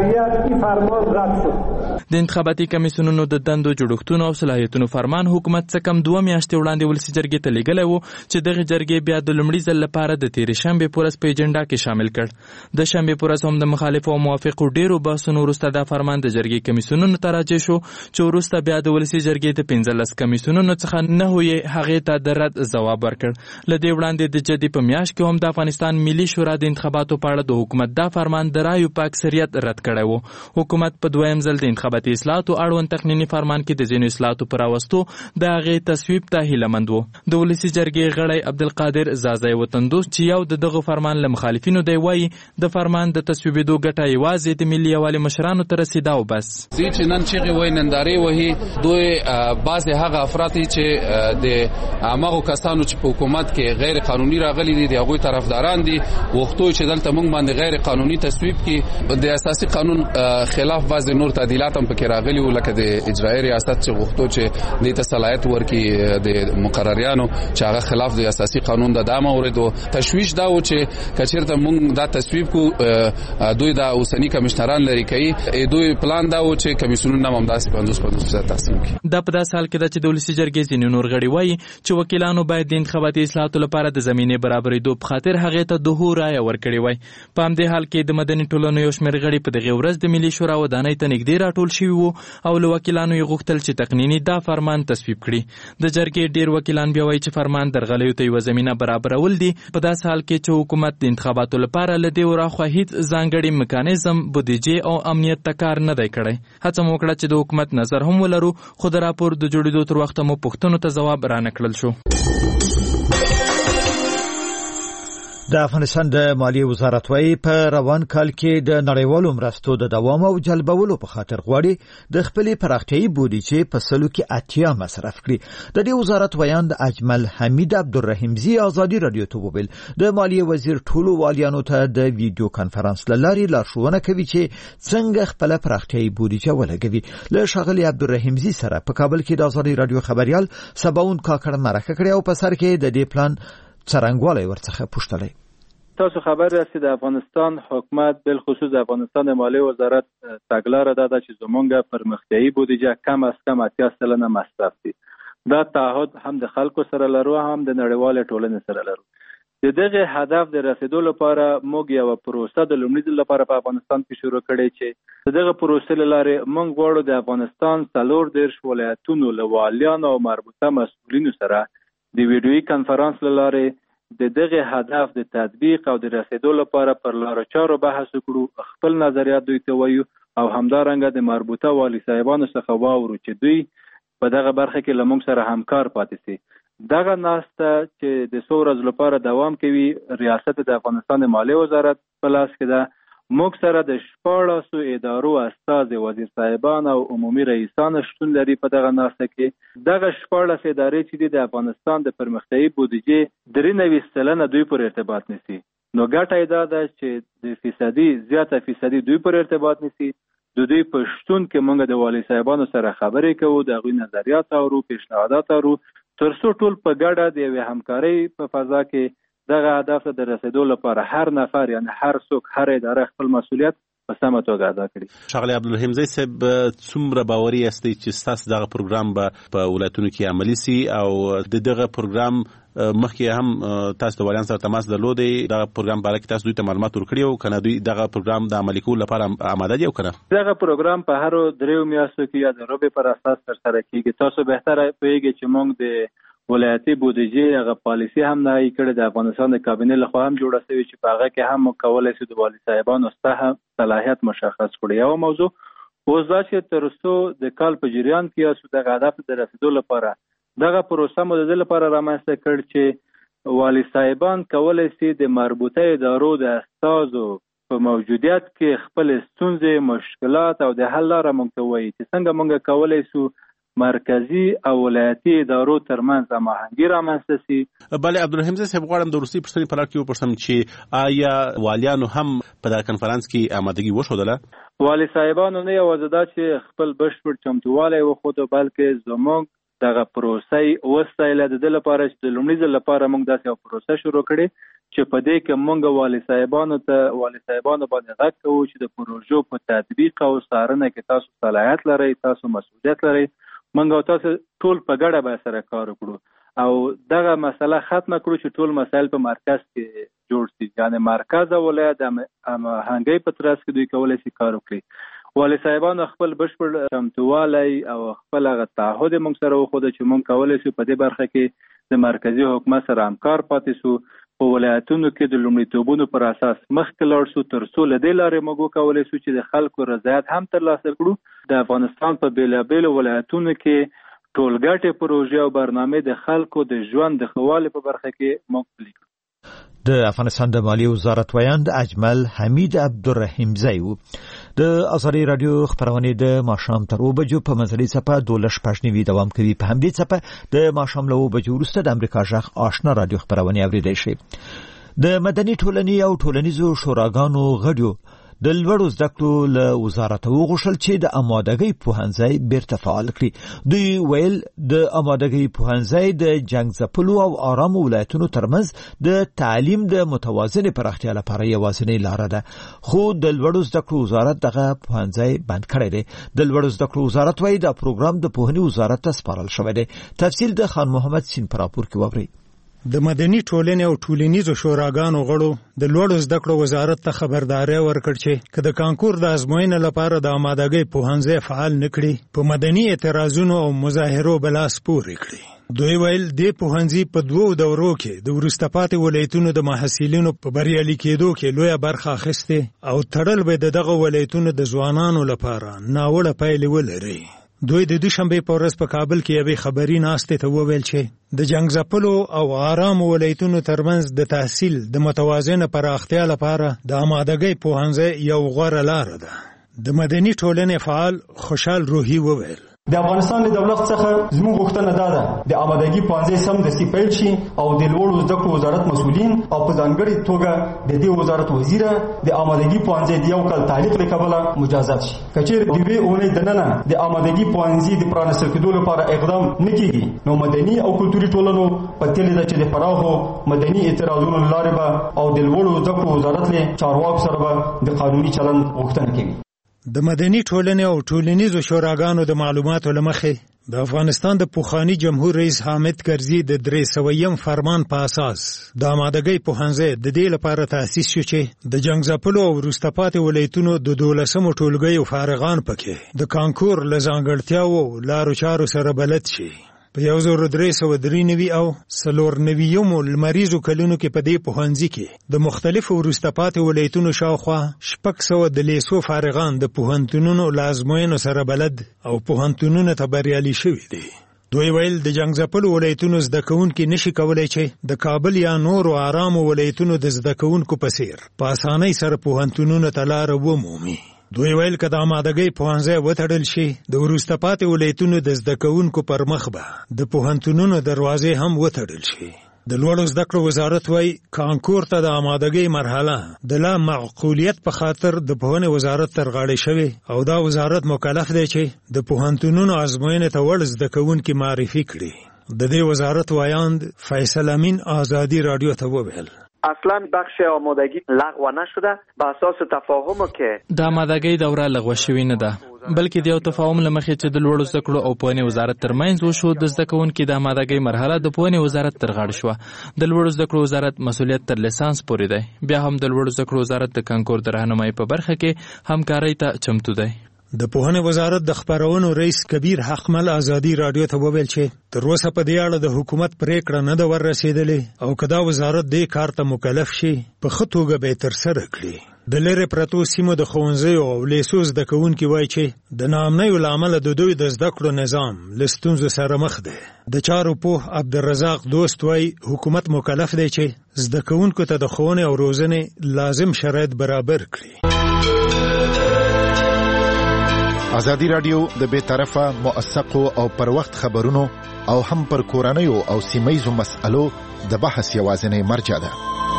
د انتخاباتي کمیسیونونو د دندو جوړښتونو او صلاحیتونو فرمان حکومت څخه کم دوه میاشتې وړاندې ولسی جرګې ته لیږلی و چې دغه جرګې بیا د لومړي ځل لپاره د تېرې شنبې په ورځ په ایجنډا کې شامل کړ. د شنبې په ورځ هم د مخالفو او موافقو ډیرو بحثونو وروسته دا فرمان د جرګې کمیسیونونو ته راجع شو چې وروسته بیا د ولسی جرګې د پنځلس کمیسیونونو څخه نهو یې هغې ته د رد ځواب ورکړ. له دې وړاندې د جدي په میاشت کې هم د افغانستان ملي شورا د انتخاباتو په اړه د حکومت دا فرمان د رایو په اکثریت رد کړی و. حکومت په دویم ځل د انتخاباتي اصلاحاتو اړوند تقنینی فرمان کې د ځینو اصلاحاتو پر راوستو د هغې تصویب ته هیلهمند و. د ولسی جرګې غړی عبدالقادر زازی وطندوس چې یو د دغه فرمان له مخالفینو دی وایي د فرمان د تصویبېدو ګټه یوازې د ملي یووالي مشرانو ته رسېده او بس. زه چې نن چیغې وایي نندارې وهي دوی بعضې هغه افراد چې د هماغو کسانو چې په حکومت کې غیر قانوني راغلي دي د هغوی طرفداران دي غوښتو چې دلته موږ باندې غیر قانوني تصویب کړي. د اساسي قانون خلاف بعضې نور تعدیلات هم پکې راغلي وو لکه د اجرایي ریاست چې غوښتو چې دې ته صلاحیت ورکړي د مقرریانو چې هغه خلاف د اساسي قانون د دا مورد و. تشویش دا و چې که چېرته موږ دا تصویب کو دوی دا اوسني کمشنران لرې کوي دوی پلان دا و چې کمیسیونونه هم همداسې پنځوس پنځوس فیصد تقسیم کړي. دا په داسې حال کې ده چې د ولسي جرګې ځینې نور غړي وایي چې وکیلانو باید د انتخاباتي اصلاحاتو لپاره د زمینې برابرېدو په خاطر هغې ته د هو رایه ورکړې وای. په همدې حال کې د مدني ټولنو یو شمېر غړي په دغې ورځ د ملي شورا ودانۍ ته نږدې راټول شوي وو او له وکیلانو یې غوښتل چې تقنیني دا فرمان تصویب کړي. د جرګې ډېر وکیلان بیا وایي چې فرمان درغلیو ته یوه زمینه برابرول دي په داسې حال کې چې حکومت د انتخاباتو لپاره له دې وراخوا هیڅ ځانګړي میکانیزم بودیجې او امنیت ته کار نه دی کړی. هڅه مو وکړه چې د حکومت نظر هم ولرو خو د راپور د جوړېدو تر وخته مو پوښتنو ته ځواب رانه کړل شو. د افغانستان د مالیې وزارت وايي په روان کال کې د نړیوالو مرستو د دوام او جلبولو په خاطر غواړي د خپلې پراختیایي بودیجې په سلو کې اتیا مصرف کړي. د دې وزارت ویاند اجمل حمید عبدالرحیمزي ازادي رادیو ته وویل د مالیې وزیر ټولو والیانو ته د ویډیو کانفرنس له لارې لارښوونه کوي چې څنګه خپله پراختیایي بودیجه ولګوي. له ښاغلي عبدالرحیمزي سره په کابل کې د ازادي رادیو خبریال سباون کاکړ مرکه کړې او په سر کې د دې پلان څرنګوالی ورڅخه پوښتلی. تاسو خبر یاست د افغانستان حکومت بالخصوص د افغانستان مالیې وزارت تګلاره ده چې زمونږ پرمختیایي بودیجه کم از کم اتیا سلنه مصرف دي. دا تعهد هم د خلکو سره لرو هم د نړیوال ټولنې سره لرو. د دغه هدف د رسیدو لپاره موږ یو پروسه د لومړي ځل لپاره په افغانستان کې شروع کړې چې دغه پروسې لاره موږ غواړو د افغانستان څلور دیرش ولایتونو له والیانو او مربوطه مسؤلینو سره د ویډیویي کانفرنس لاره د دغه هدف د تطبیق او د رسیدو لپاره پر لارو چارو بحث وکړو، خپل نظریات دوی ته وایو او همدارنګه د مربوطه والی صاحبانو څخه واورو چې دوی په دغه برخه کې له موږ سره همکار پاتې شي. دغه ناسته چې د څو ورځو لپاره دوام کوي ریاست د افغانستان مالیې وزارت په لاس کې ده. موږ سره د شپاړسو ادارو استازي وزیر صاحبان او عمومي رئیسان شتون لري په دغه ناسته کې. دغه شپاړس ادارې چې د افغانستان د پرمختیایي بودیجې درې نوي سلنه دوی پر ارتباط نیسي. نو ګټه یې دا ده چې د فیصدي زیاته فیصدي دوی پر ارتباط نیسي. د دوی په شتون کې موږ د والي صاحبانو سره خبرې کوو، د هغوی نظریات اورو، پیشنهادات اورو، تر څو ټول په ګډه د یوې همکارۍ په فضا کې دغه هدف ته د رسیدو لپاره هر نفر یعنی هر څوک هر اداره خپل مسؤلیت په سمه توګه ادا کړي. ښاغلی عبدالرحیمزی صاحب څومره باوري یاستئ چې ستاسو دغه پروګرام به په ولایتونو کې عملي سي او د دغه پروګرام مخکې هم تاسو د والیانو سره تماس درلودی، دغه پروګرام باره کې تاسو دوی ته معلومات ورکړي او کنه دوی دغه پروګرام د عملي کولو لپاره آماده دي او کنه؟ دغه پروګرام په هر دریو میاشتو کې یا د ربع پر اساس ترسره کیږي. تاسو بهتره پوهیږئ چې موږ د ولایتي بودیجې هغه پالیسي هم نه کړې، د افغانستان د کابینې لخوا هم جوړه شوې چې په هغه کې هم کولی شو د والي صاحبانو سطح صلاحیت مشخص کړي. یو موضوع اوس دا چې تر څو د کال په جریان کې یاسو دغه هدف د رسیدو لپاره دغه پروسه مو د دې لپاره رامنځته کړ چې والي صاحبان کولی شي د مربوطه ادارو د استازو په موجودیت کې خپل ستونزې، مشکلات او د حل لاره موږ ته ووایي چې څنګه موږ کولی شو مرکزی او ولایتي ادارو ترمنځ هماهنګي رامنځته شي. بله عبدالرحیم زه صاحب غواړم د وروستۍ پوښتنې په لړ کې وپوښتم چې آیا والیانو هم په دغه کنفرانس کې آمادګي وښودله؟ والي صاحبانو نه یوازې دا چې خپل بشپړ چمتووالی وښوده، بلکې زموږ دغه پروسې وستایله د دې لپاره چې د لومړي ځل لپاره موږ داسې یو پروسه شروع کړې چې په دې کې موږ والي صاحبانو ته والي صاحبانو باندې غږ کوو چې د پروژو په تطبیق او څارنه کې تاسو صلاحیت لرئ، تاسو مسؤلیت لرئ، موږ او تاسو ټول په ګډه به سره کار وکړو او دغه مسله ختمه کړو چې ټول مسایل په مرکز کې جوړ شي. یعنی مرکز او ولایت د هماهنګۍ په ترڅ کې دوی کولی شي کار وکړي. والي صاحبانو خپل بشپړ چمتووالی او خپل هغه تعهد موږ سره وښوده چې موږ کولی شو په دې برخه کې د مرکزي حکومت سره همکار پاتې شو، په ولایتونو کې د لومړیتوبونو پر اساس مخکې لاړ شو تر څو له دې لارې موږ وکولی شو چې د خلکو رضایت هم ترلاسه کړو. د افغانستان په بېلابېلو ولایتونو کې ټولګټې پروژې او برنامې د خلکو د ژوند د ښه والي په برخه کې موږ پلي کړو. د افغانستان د مالیې وزارت ویاند اجمل حمید عبدالرحیم زی و. د ازادي رادیو خبرونه د ماښام تر اوه بجو په منځنۍ څپه دولس شپږ نوي دوام کوي. په همدې څپه د ماښام له اوه بجو وروسته د امریکا غږ آشنا رادیو خبرونه اوریدای شي. د مدني ټولنې او ټولنیزو شوراګانو غړو د لوړو زده کړو له وزارت وغوښتل چې د آمادګۍ پوهنځی بیرته فعال کړي. دوی ویل د آمادګۍ پوهنځی د جنګ ځپلو او آرامو ولایتونو ترمنځ د تعلیم د متوازنې پراختیا لپاره یوازینۍ لاره ده، خو د لوړو زده کړو وزارت دغه پوهنځی بند کړی دی. د لوړو زده کړو وزارت وايي دا پروګرام د پوهنې وزارت ته سپارل شوی دی. تفصیل د خان محمد سین پر راپور کې ووري. د مدني ټولنې او ټولنیزو شوراګانو غړو د لوړو زده کړو وزارت ته خبرداري ورکړه چې که د کانکور د ازموینې لپاره د آمادګۍ پوهنځی فعال نکړي په مدني اعتراضونو او مظاهرو بلاس پورې کړي. دوی ویل د پوهنځي په دوو دورو کې د وروسته پاتې ولایتونو د محصلینو په بریالي کېدو کې لویه برخه اخیستې او تړل به دغه ولایتونو د ځوانانو لپاره ناوړه پایلې ولري. دوی د دوشنبه په ورځ په کابل کې یوې خبري ناستې ته وویل چې د جنګ ځپلو او آرام ولایتونو ترمنځ د تحصیل د متوازنه پراختیا لپاره د آمادګۍ پوهنځی یو غوره لاره ده. د مدني ټولنې فعال خوشحال روحي وویل د افغانستان د دولت څخه زموږ غوښتنه ده د آمادګۍ پوهنځی سمدستي پیل شي او د لوړو زده کړو وزارت مسؤلین او په ځانګړې توګه د دې وزارت وزیره د آمادګۍ پوهنځي د یو کال تعلیق له کبله مجازات شي. که چیرې د یوې اونۍ دننه د آمادګۍ پوهنځي د پرانیستل کېدو لپاره اقدام نه کېږي نو مدني او کلتوري ټولنو په تلې ده چې د پراخو مدني اعتراضونو له لارې به او د لوړو زده کړو وزارت له چارواکو سره به د قانوني چلند غوښتنه کوي. د مدني ټولنې او ټولنیزو شوراګانو د معلوماتو له مخې د افغانستان د پوخاني جمهور رئیس حامد کرزي د درې سویم فرمان په اساس د آمادګۍ پوهنځی د دې لپاره تأسیس شو چې د جنګ ځپلو او وروسته پاتې ولایتونو د دولسمو ټولګیو فارغان پکې د کانکور له ځانګړتیاوو او لارو چارو سره بلد شي. په یو زر درې سوه درې نوي او څلور نویمو لمریزو کلونو کې په دې پوهنځي کې د مختلفو وروسته پاتې ولایتونو شاوخوا شپږ سوه د لیسو فارغان د پوهنتونونو له ازموینو سره بلد او پوهنتونونو ته بریالي شوي دي. دوی ویل د جنګ ځپلو ولایتونو زده کوونکي نشي کولی چې د کابل یا نورو آرامو ولایتونو د زده کوونکو په څیر په اسانۍ سره پوهنتونونو ته لاره ومومي. دوی ویل که د آمادګۍ پوهنځی وتړل شي د وروسته پاتې ولایتونو د زده کوونکو پر مخ به د پوهنتونونو دروازې هم وتړل شي. د لوړو زده کړو وزارت وايي کانکور ته د آمادګۍ مرحله د لا معقولیت په خاطر د پوهنې وزارت تر غاړې شوی او دا وزارت مکلف دی چې د پوهنتونونو ازموینې ته وړ زده کوونکي معرفي کړي. د دې وزارت وایاند فیصل امین ازادي رادیو ته وویل اصلا بخش آمادگی لغو نشده به اساس تفاهمو که د آمادګۍ دوره لغوه شوې نه ده بلکې د یو تفاهم له مخې چې د لوړو زده کړو او پوهنې وزارت ترمنځ وشو. د زده کوونکي د آمادګۍ مرحله د پوهنې وزارت تر غاړې شوه. د لوړو زده کړو وزارت مسؤلیت تر لیسانس پورې دی. بیا هم د لوړو زده کړو وزارت د کانکور د راهنمایي په برخه کې همکارۍ ته چمتو دی. د پوهنې وزارت د خبرونو رئیس کبیر حقمل ازادي رادیو ته وویل چې تر اوسه په دې اړه د حکومت پریکړه نه ده ور رسېدلې او که دا وزارت دې کار ته مکلف شي په ښه توګه به یې ترسره کړي. د لرې پرتو سیمو د ښوونځیو او لیسو زده کوونکي وایي چې د ناامنیو له امله د دوی د زده کړو نظام له ستونزو سره مخ دی. د چارو پوه عبدالرزاق دوست وایي حکومت مکلف دی چې زده کوونکو ته د ښوونې او روزنې لازم شرایط برابر کړي. ازادي رادیو د بې طرفه موثقو او پر وخت خبرونو او هم پر کورنیو او سیمهیزو مسألو د بحث یوازینۍ مرجع ده.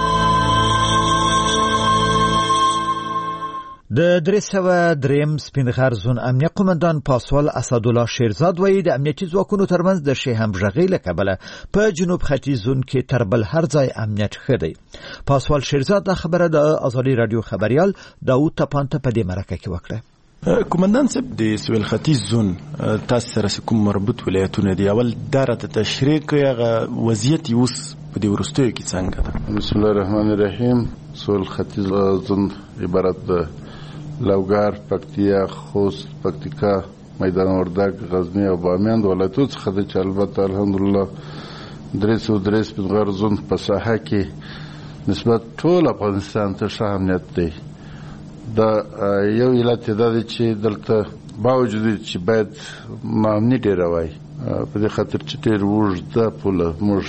د درې سوه دریم سپین غر زون امنیه قومندان پاسوال اسدالله شیرزاد وایي د امنیتي ځواکونو ترمنځ د ښې همغږۍ له کبله په جنوب ختیځ زون کې تر بل هر ځای امنیت ښه دی. پاسوال شیرزاد دا خبره د ازادي رادیو خبریال داود تپان ته په دې مرکه کې وکړه. کومندان صاحب د سویل ختیځ زون تاسو سره کوم مربوط ولایتونه دي؟ اول دا راته تشریح کړئ هغه وضعیت یې اوس په دې وروستیو کې څنګه ده؟ بسم الله الرحمن الرحیم. سویل ختیځ زون عبارت د لوګر، پکتیا، خوست، پکتیکا، میدان وردګ، غزنی او بامیان د ولایتونو څخه ده چې البته الحمدلله درې سوه درې سپین غر زون په ساحه کې نسبت ټول افغانستان ته ښه امنیت دی. دا یو علت دا دی چې دلته باوجود چې باید ناامني ډېره وای په دې خاطر چې ډېر اوږده پوله موږ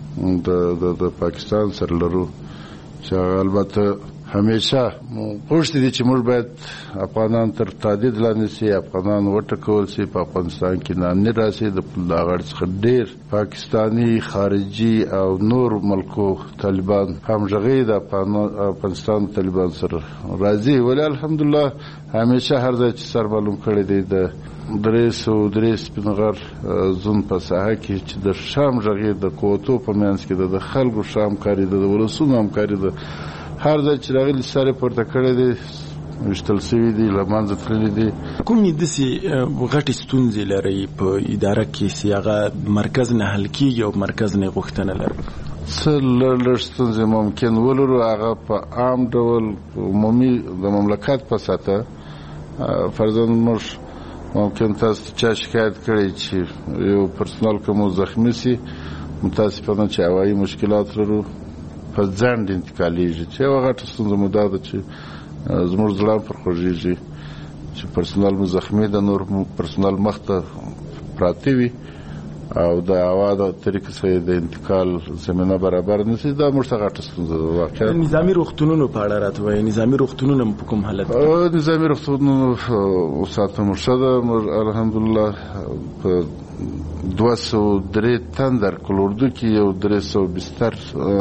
د پاکستان سره لرو چې البته همیشه غوښتي دي چې موږ باید افغانان تر تهدید لاندې سي، افغانان وټکول سي، په افغانستان کې ناامني راسي. د پل غاړې څخه ډېر پاکستاني خارجي او نور ملکو طالبان همغږي د افغانستان طالبان سره راځي. ولی الحمدلله همیشه هر ځای چې سر معلوم کړی دی د درې سوه درې سپین غر زون په ساحه کې چې د ښه همغږي د قوتو په منځ کې د خلکو ښه همکاري ده، د ولسونو همکاري ده. هر ځای چې راغلي سر یې پورته کړی دی، ویشتل سوي دي، له منځه تللي دي. کومې داسې غټې ستونزې لرئ په اداره کې چې هغه مرکز نه حل کېږي او مرکز نه یې غوښتنه لري؟ څه لږ لږ ستونزې ممکن ولرو، هغه په عام ډول عمومي د مملکت په سطحه فرضاً موږ ممکن تاسو چا شکایت کړی چې یو پرسونال که مو زخمي سي، متاسفانه چې هوایي مشکلات لرو په ځنډ انتقالیږي، چې یوه غټه ستونزه مو دا ده چې زموږ زړه پر خوږېږي چې پرسونال مو زخمي ده، نور پرسونال مخ ته پراته وي او د هوا د طریقې سره د انتقال زمینه برابر نه سي. دا موږ ته غټه ستونزه ده واقعا. نظامي روغتونونو په اړه راته وایي، نظامي روغتونونه په کوم حالت کې؟ نظامي روغتونونو ساتنه موږ ښه ده. موږ الحمدلله په دوه سوه درې تندر کلوردو کې یو درې سوه بستر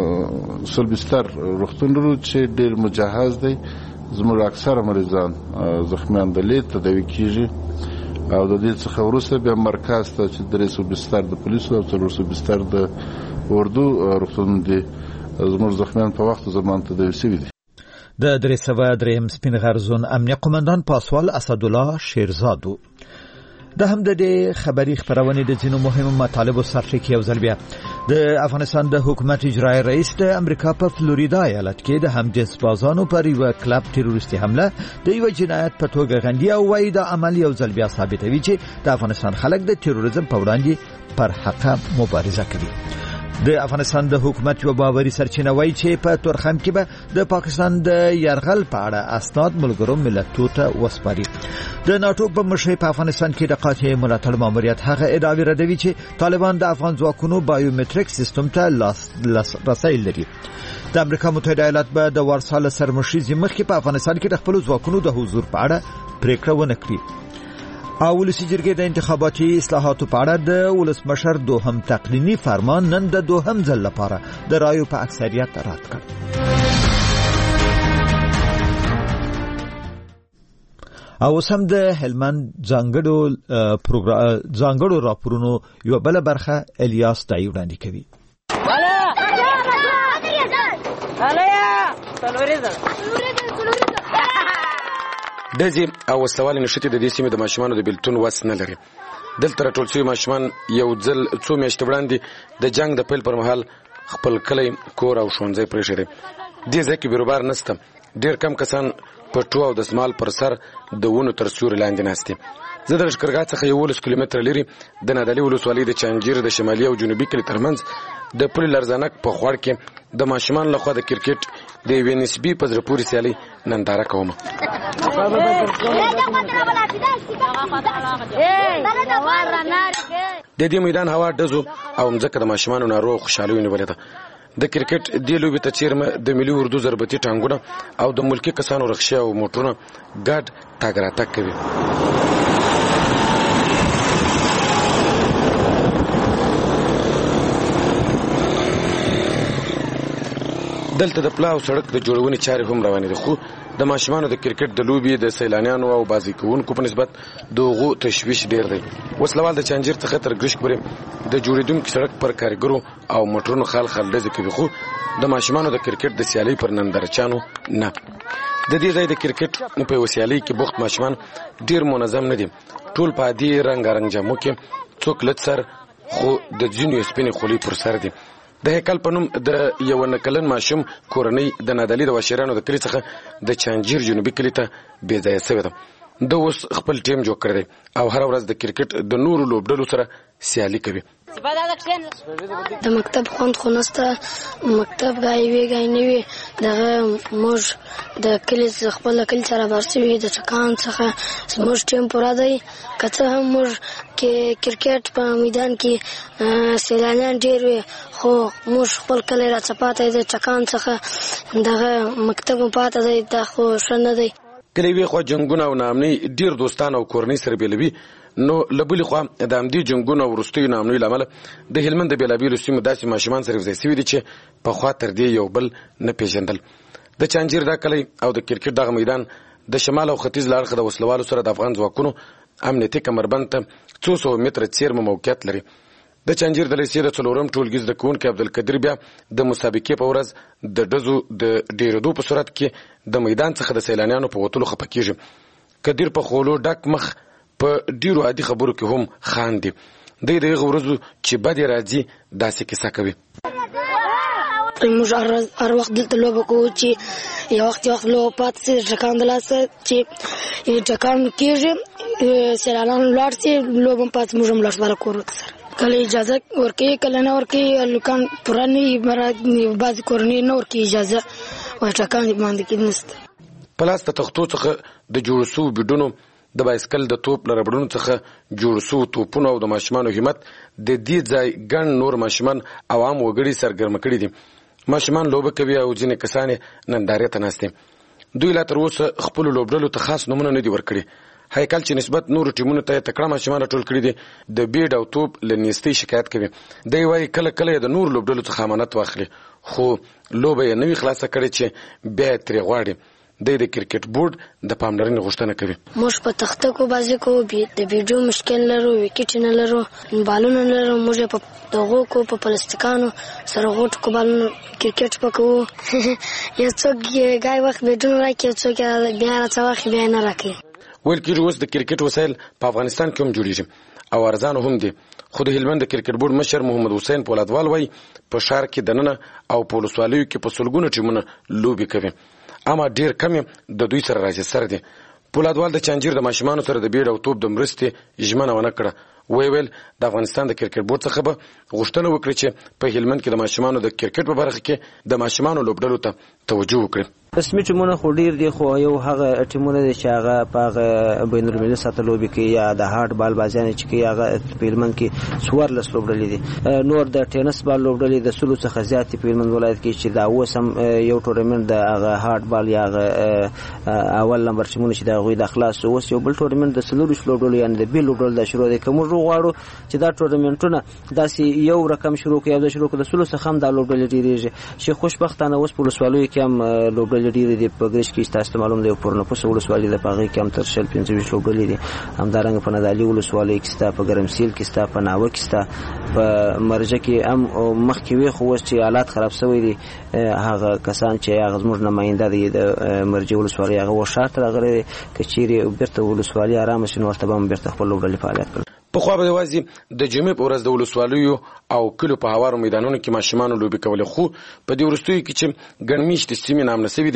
سل بستر روغتون لرو چې ډېر مجهز دی. زموږ اکثره مریضان زخمیان د لید تداوي کېږي او د دې څخه وروسته بیا مرکز ته چې درې سوه بستر د پولیسو او څلور سوه بستر د اردو روغتون دي، زموږ زخمیان په وخت زمان تداوي شوي دي. د درې سوه دریم سپین غر زون امنیه قومندان پاسوال اسدالله شیرزاد و. د هم د دې خبري خبرونه د ځینو مهمو مطالبو سرټکی او ځلبیا د افغانستان د حکومت اجرایی رئیس د امریکا په فلوریدا ایالت کې د همجنس بازانو پر یو کلب تروریستي حمله د یو جنایت په توګه غندي او وايي د عمل یو ځلبیا ثابتوي چې د افغانستان خلک د تروریزم په وړاندې پر حق مبارزه کوي. د افغانستان د حکومت یو باوري سرچینه وایي چې په تورخم کې به د پاکستان د یرغل په اړه اسناد ملګرو ملتونو ته وسپاري. د ناتو په مشرۍ په افغانستان کې د قاطع ملاتړ ماموریت هغه ادعاوې ردوي چې طالبان د افغان ځواکونو بایومټریک سیستم ته لاسرسی لري. د امریکا متحده ایالات به د وارسا له سرمشرۍ مخکې په افغانستان کې د خپل ځواکونو د حضور په اړه پریکړه ونه کړي. او ولسی جرګې د انتخاباتي اصلاحاتو په اړه د ولسمشر دوهم تقنینی فرمان نن د دوهم ځل لپاره د رایو په اکثریت رد کړ. او سم د هلمند ځانګړو پروګرام ځانګړو راپورونو یو بل برخه الیاس دای وړاندې کوي. دځي او سوال نشته د دې سیمې د ماشومانو د بلټون وس نه لري. دلته راټول شوي ماشومان یو ځل څو میاشتې وړاندې د جنگ د پیل پر مهال خپل کلی کور او ښوونځی پرېښی دی. دې ځای کې بیروبار نشته. ډېر کم کسان پټو او د سمال پر سر د ونو تر سیوري لاندې ناست دي. زه د لښکرګاه څخه یولس کیلومتره لرې د نادعلي ولسوالۍ د چانجیر د شمالي او جنوبي کلي ترمنځ د پلي لرزانک په خوړ کې د ماشومان لخوا د کرکټ د یوې نسبي په زړه پورې سیالۍ ننداره کوم. د دې میدان هوا ډزو او مځکه د ماشومانو ناروغ خوشحالي ونیولې ده. د کرکټ دې لوبې ته چیرمه د ملي اردو ضربتي ټانګونه او د ملکي کسانو رخصه او موټرونه ګډ تاګ راتګ کوي. دلته د پلا او سړک د جوړونې چارې هم روانې دي، خو د ماشومانو د کرکټ د لوبې د سیلانیانو او بازي کوونکو په نسبت د هغو تشویش ډیر دی. وسلوال د چانجیر څخه تر ګرشک پورې د جوړېدونکي سړک پر کارګرو او موټرونو خال خال ډزې کوي، خو د ماشومانو د کرکټ د سیالۍ پر نندارچیانو نه. د دې ځای د کرکټ په یوه سیالۍ کې بوخت ماشومان ډیر منظم نه دي. ټول په عادي رنګارنګ جامو کې، څوک لڅ سر خو د ځینو سپینې خولۍ پر سر دي. د هیکل په نوم د یو نکلن ماشوم کورنۍ د نادعلي د واشیرانو د کلي څخه د چانجیر جنوبي کلي ته بې ځایه سوې ده. د اوس خپل ټیم جوړ کړی دی او هره ورځ د کرکټ د نورو لوبډلو سره سیالي کوي. د مکتب خوند خو نسته، مکتب ګای وی ګای نه وي. دغه موږ د کلي خپل کلي سره برسوي د ټکان څخه موږ ټیم پوره دی. که څه هم موږ کې کرکټ په میدان کې سیلانیان ډېر وي، خو موږ خپل کلی راڅپاتی د ټکان څخه دغه مکتب مو پاته دی. دا خو ښه نه دی. کله یوې خوا جنګونه او ناامنۍ ډېر دوستان او کورنۍ سره بېلوي، نو له بلې خوا د همدې جنګونو او وروستیو ناامنیو له امله د هلمند د بېلابېلو سیمو داسې ماشومان سره یوځای سوي دي چې پخوا تر دې یو بل نه پېژندل. د چانجیر دا کلی او د کرکټ دغه میدان د شمال او ختیځ له اړخه د وسلوالو سره د افغان ځواکونو امنیتي کمربند ته څو سوه متره څیرمه موقعیت لري. د چانجیر د لیسې د څلورم ټولګي زده کوونکی عبدالقدیر بیا د مسابقې په ورځ د ډزو د ډېرېدو په صورت کې د میدان څخه د سیلانیانو په وتلو خفه کېږي. قدیر په خولو ډک مخ په ډیرو عادي خبرو کې هم خاندي. دی د هغه ورځو چې بدې راځي داسې کیسه کوي. موږ هر وخت دلته لوبه کوو چې یو وخت یو وخت لوبه پاتې سي د ټکان د لاسه چې ټکان کېږي، سیلانیان ولاړ سي، لوبه هم پاتې موږ هم لاړ سره کور سره. کله اجازه ورکوي کله نه ورکوي، هلکان پوره نه وي، بعضې کورنۍ نه ورکوي اجازه، وایي ټکان یې باندې کې نشته. په لاس د تختو څخه د جوړو سوو بیډونو، د بایسکل د توپ له ربړونو څخه جوړ سوو توپونو او د ماشومانو همت د دې ځای ګڼ نور ماشومان او عام وګړي سرګرمه کړي دي. ماشومان لوبه کوي او ځینې کسان نندارې ته ناست دي. دوی لا تر اوسه خپلو لوبډلو ته خاص نومونه نه دي ورکړي. هیکل چې نسبت نورو ټیمونو ته تکړه ماشومان راټول کړي دي، د بیډ او توپ له نیستۍ شکایت کوي. دی وایي کله کله د نورو لوبډلو څخه امانت واخلي، خو لوبه یې نه وي خلاصه کړې چې بیا یې ترې غواړي. دی د کرکټ بورډ د پاملرنې غوښتنه کوي. موږ په تخته کو بازي کوو، د ویډیو مشکل لرو، وکټ نه لرو، بالونه نه لرو. موږ په دغو کو په پلاستیکانو سره غوټ کو بالونه کرکټ پکوو. یو څوک ګای وخت ویډیو راکړي، یو څوک بیا راڅه وخت بیا نه راکړي. ویل کېږي اوس د کرکټ وسایل په افغانستان کې هم جوړېږي او ارزانه هم دي، خو د هلمند د کرکټ بورډ مشر محمد حسین پولادوال وایي په ښار کې دننه او په ولسوالیو کې په سلګونو ټیمونه لوبې کوي، اما ډیر کم د دوی سره راجستر دي. پولادوال د چانجیر د ماشومانو سره د بیډ او توپ د مرستې ژمنه ونه کړه. وی ویل د افغانستان د کرکټ بورډ څخه به غوښتنه وکړي چې په هلمند کې د ماشومانو د کرکټ په برخه کې د ماشومانو لوبډلو ته توجه وکړي. رسمي ټیمونه خو ډیر دي، خو یو هغه ټیمونه دي چې هغه په هغه بین المللي سطح لوبې کوي یا د هارډ بال بازیانې چې کوي، هغه په هلمند کې څوارلس لوبډلې دي. نور د ټینس بال لوبډلې د سلو څخه زیاتې په هلمند ولایت کې چې دا اوس هم یو ټورنمنټ د هغه هارډ بال یا هغه اول نمبر ټیمونه چې د هغوی د خلاص اوس یو بل ټورنمنټ د څلورویشت لوبډلو یعنې د بي لوبډلو دا شروع دی. که موږ وغواړو چې دا ټورنمنټونه داسې یو رقم شروع کړو، یو د شروع کړو د سلو څخه هم دا لوبډلې ډېرېږي چې خوشبختانه اوس په ولسوالیو کې هم لوبډلې ډېرې دي. په ګرشک کې تاسو ته معلوم دی پورنپوس ولسوالۍ د پاغې کې هم تر شل پنځه ویشت لوبډلې دي. همدارنګه په نادعلي ولسوالۍ کې ستا، په ګرمسیل کې ستا، په ناوه کې ستا، په مرجه کې هم مخکې وي، خو اوس چې حالات خراب شوی دي هغه کسان چې هغه زموږ نماینده دی د مرجه ولسوالۍ هغه و ښار ته راغلی دی. که چیرې بیرته ولسوالۍ ارامه شي نو ورته به هم بیرته خپل لوبډلې فعالیت کوي. پخوا به یوازې د جمعې په ورځ د ولسوالیو او کلیو په هوارو میدانونو کې ماشومانو لوبې کولې، خو په دې وروستیو کې چې ګڼ میشتې سیمې نامنه سوي دي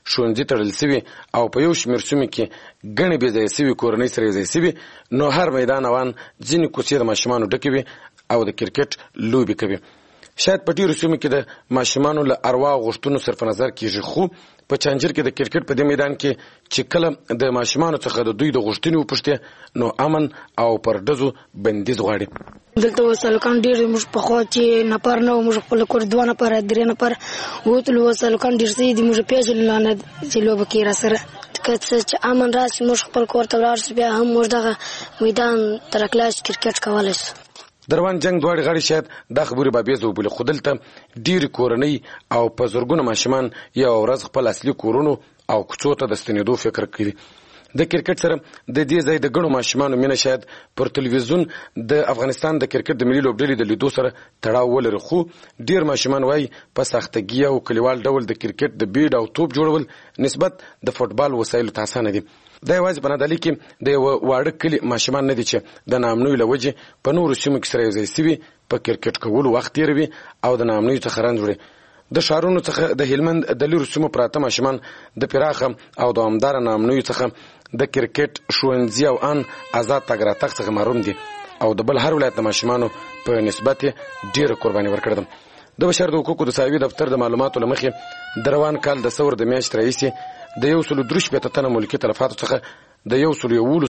ښوونځي تړل شوي او په یو شمېر سیمو کې ګڼې بې ځایه شوي کورنۍ سره یوځای شوي، نو هر میدان اوان ځینې کوڅې د ماشومانو ډکې وي او د کرکټ لوبې کوي. شاید په ډېرو سیمو کې د ماشومانو له اروا او غوښتنو صرف نظر کېږي، خو په چانجر کې د کرکټ په دې میدان کې چې کله د ماشومانو څخه د دوی د غوښتنې وپوښتې نو امن او پر ډزو بندیز غواړي. دلته اوس هلکان ډېر دي، موږ پخوا چې نفر نه وو، موږ خپل کور دوه نفره درې نفر ووتلو، اوس هلکان ډېر شوي دي، موږ پېژنو نه چې لوبه کوي راسره. که څه چې امن راشي موږ خپل کور ته ولاړ شو، بیا هم موږ دغه میدان ته راکلی شو کرکټ کولی شو. د روان جنګ دواړې غاړې شاید دا خبرې بابیزه وبولي، خو دلته ډېرې کورنۍ او په زرګونه ماشومان یوه ورځ خپل اصلي کورونو او کوڅو ته د ستنېدو فکر کوي. د کرکټ سره د دې ځای د ګڼو ماشومانو مینه شاید پر تلویزیون د افغانستان د کرکټ د ملي لوبډلې د لیدو سره تړاو ولري، خو ډېر ماشومان وایي په ساختګي او کلیوال ډول د کرکټ د بیډ او توپ جوړول نسبت د فوټبال وسایلو ته اسانه دي. دا یوازې په نادعلي کې د یوه واړه کلي ماشومان نه دي چې د ناامنیو له وجې په نورو سیمو کې سره یوځای شوي په کرکټ کولو وخت تېروي او د ناامنیو څخه رنځ وړي. د ښارونو څخه د هلمند د لیرو سیمو پراته ماشومان د پراخه او دوامداره ناامنیو څخه د کرکټ ښوونځي او ان آزاد تګ راتګ څخه محروم دي او د بل هر ولایت د ماشومانو په نسبت ډېره قرباني ورکړې ده. د بشر د حقوقو د ساوي دفتر د معلوماتو له مخې د روان کال د ثور د میاشتې راهیسې د یو سلو درې شپېته تنه ملکي تلفاتو څخه د یو سلو یولو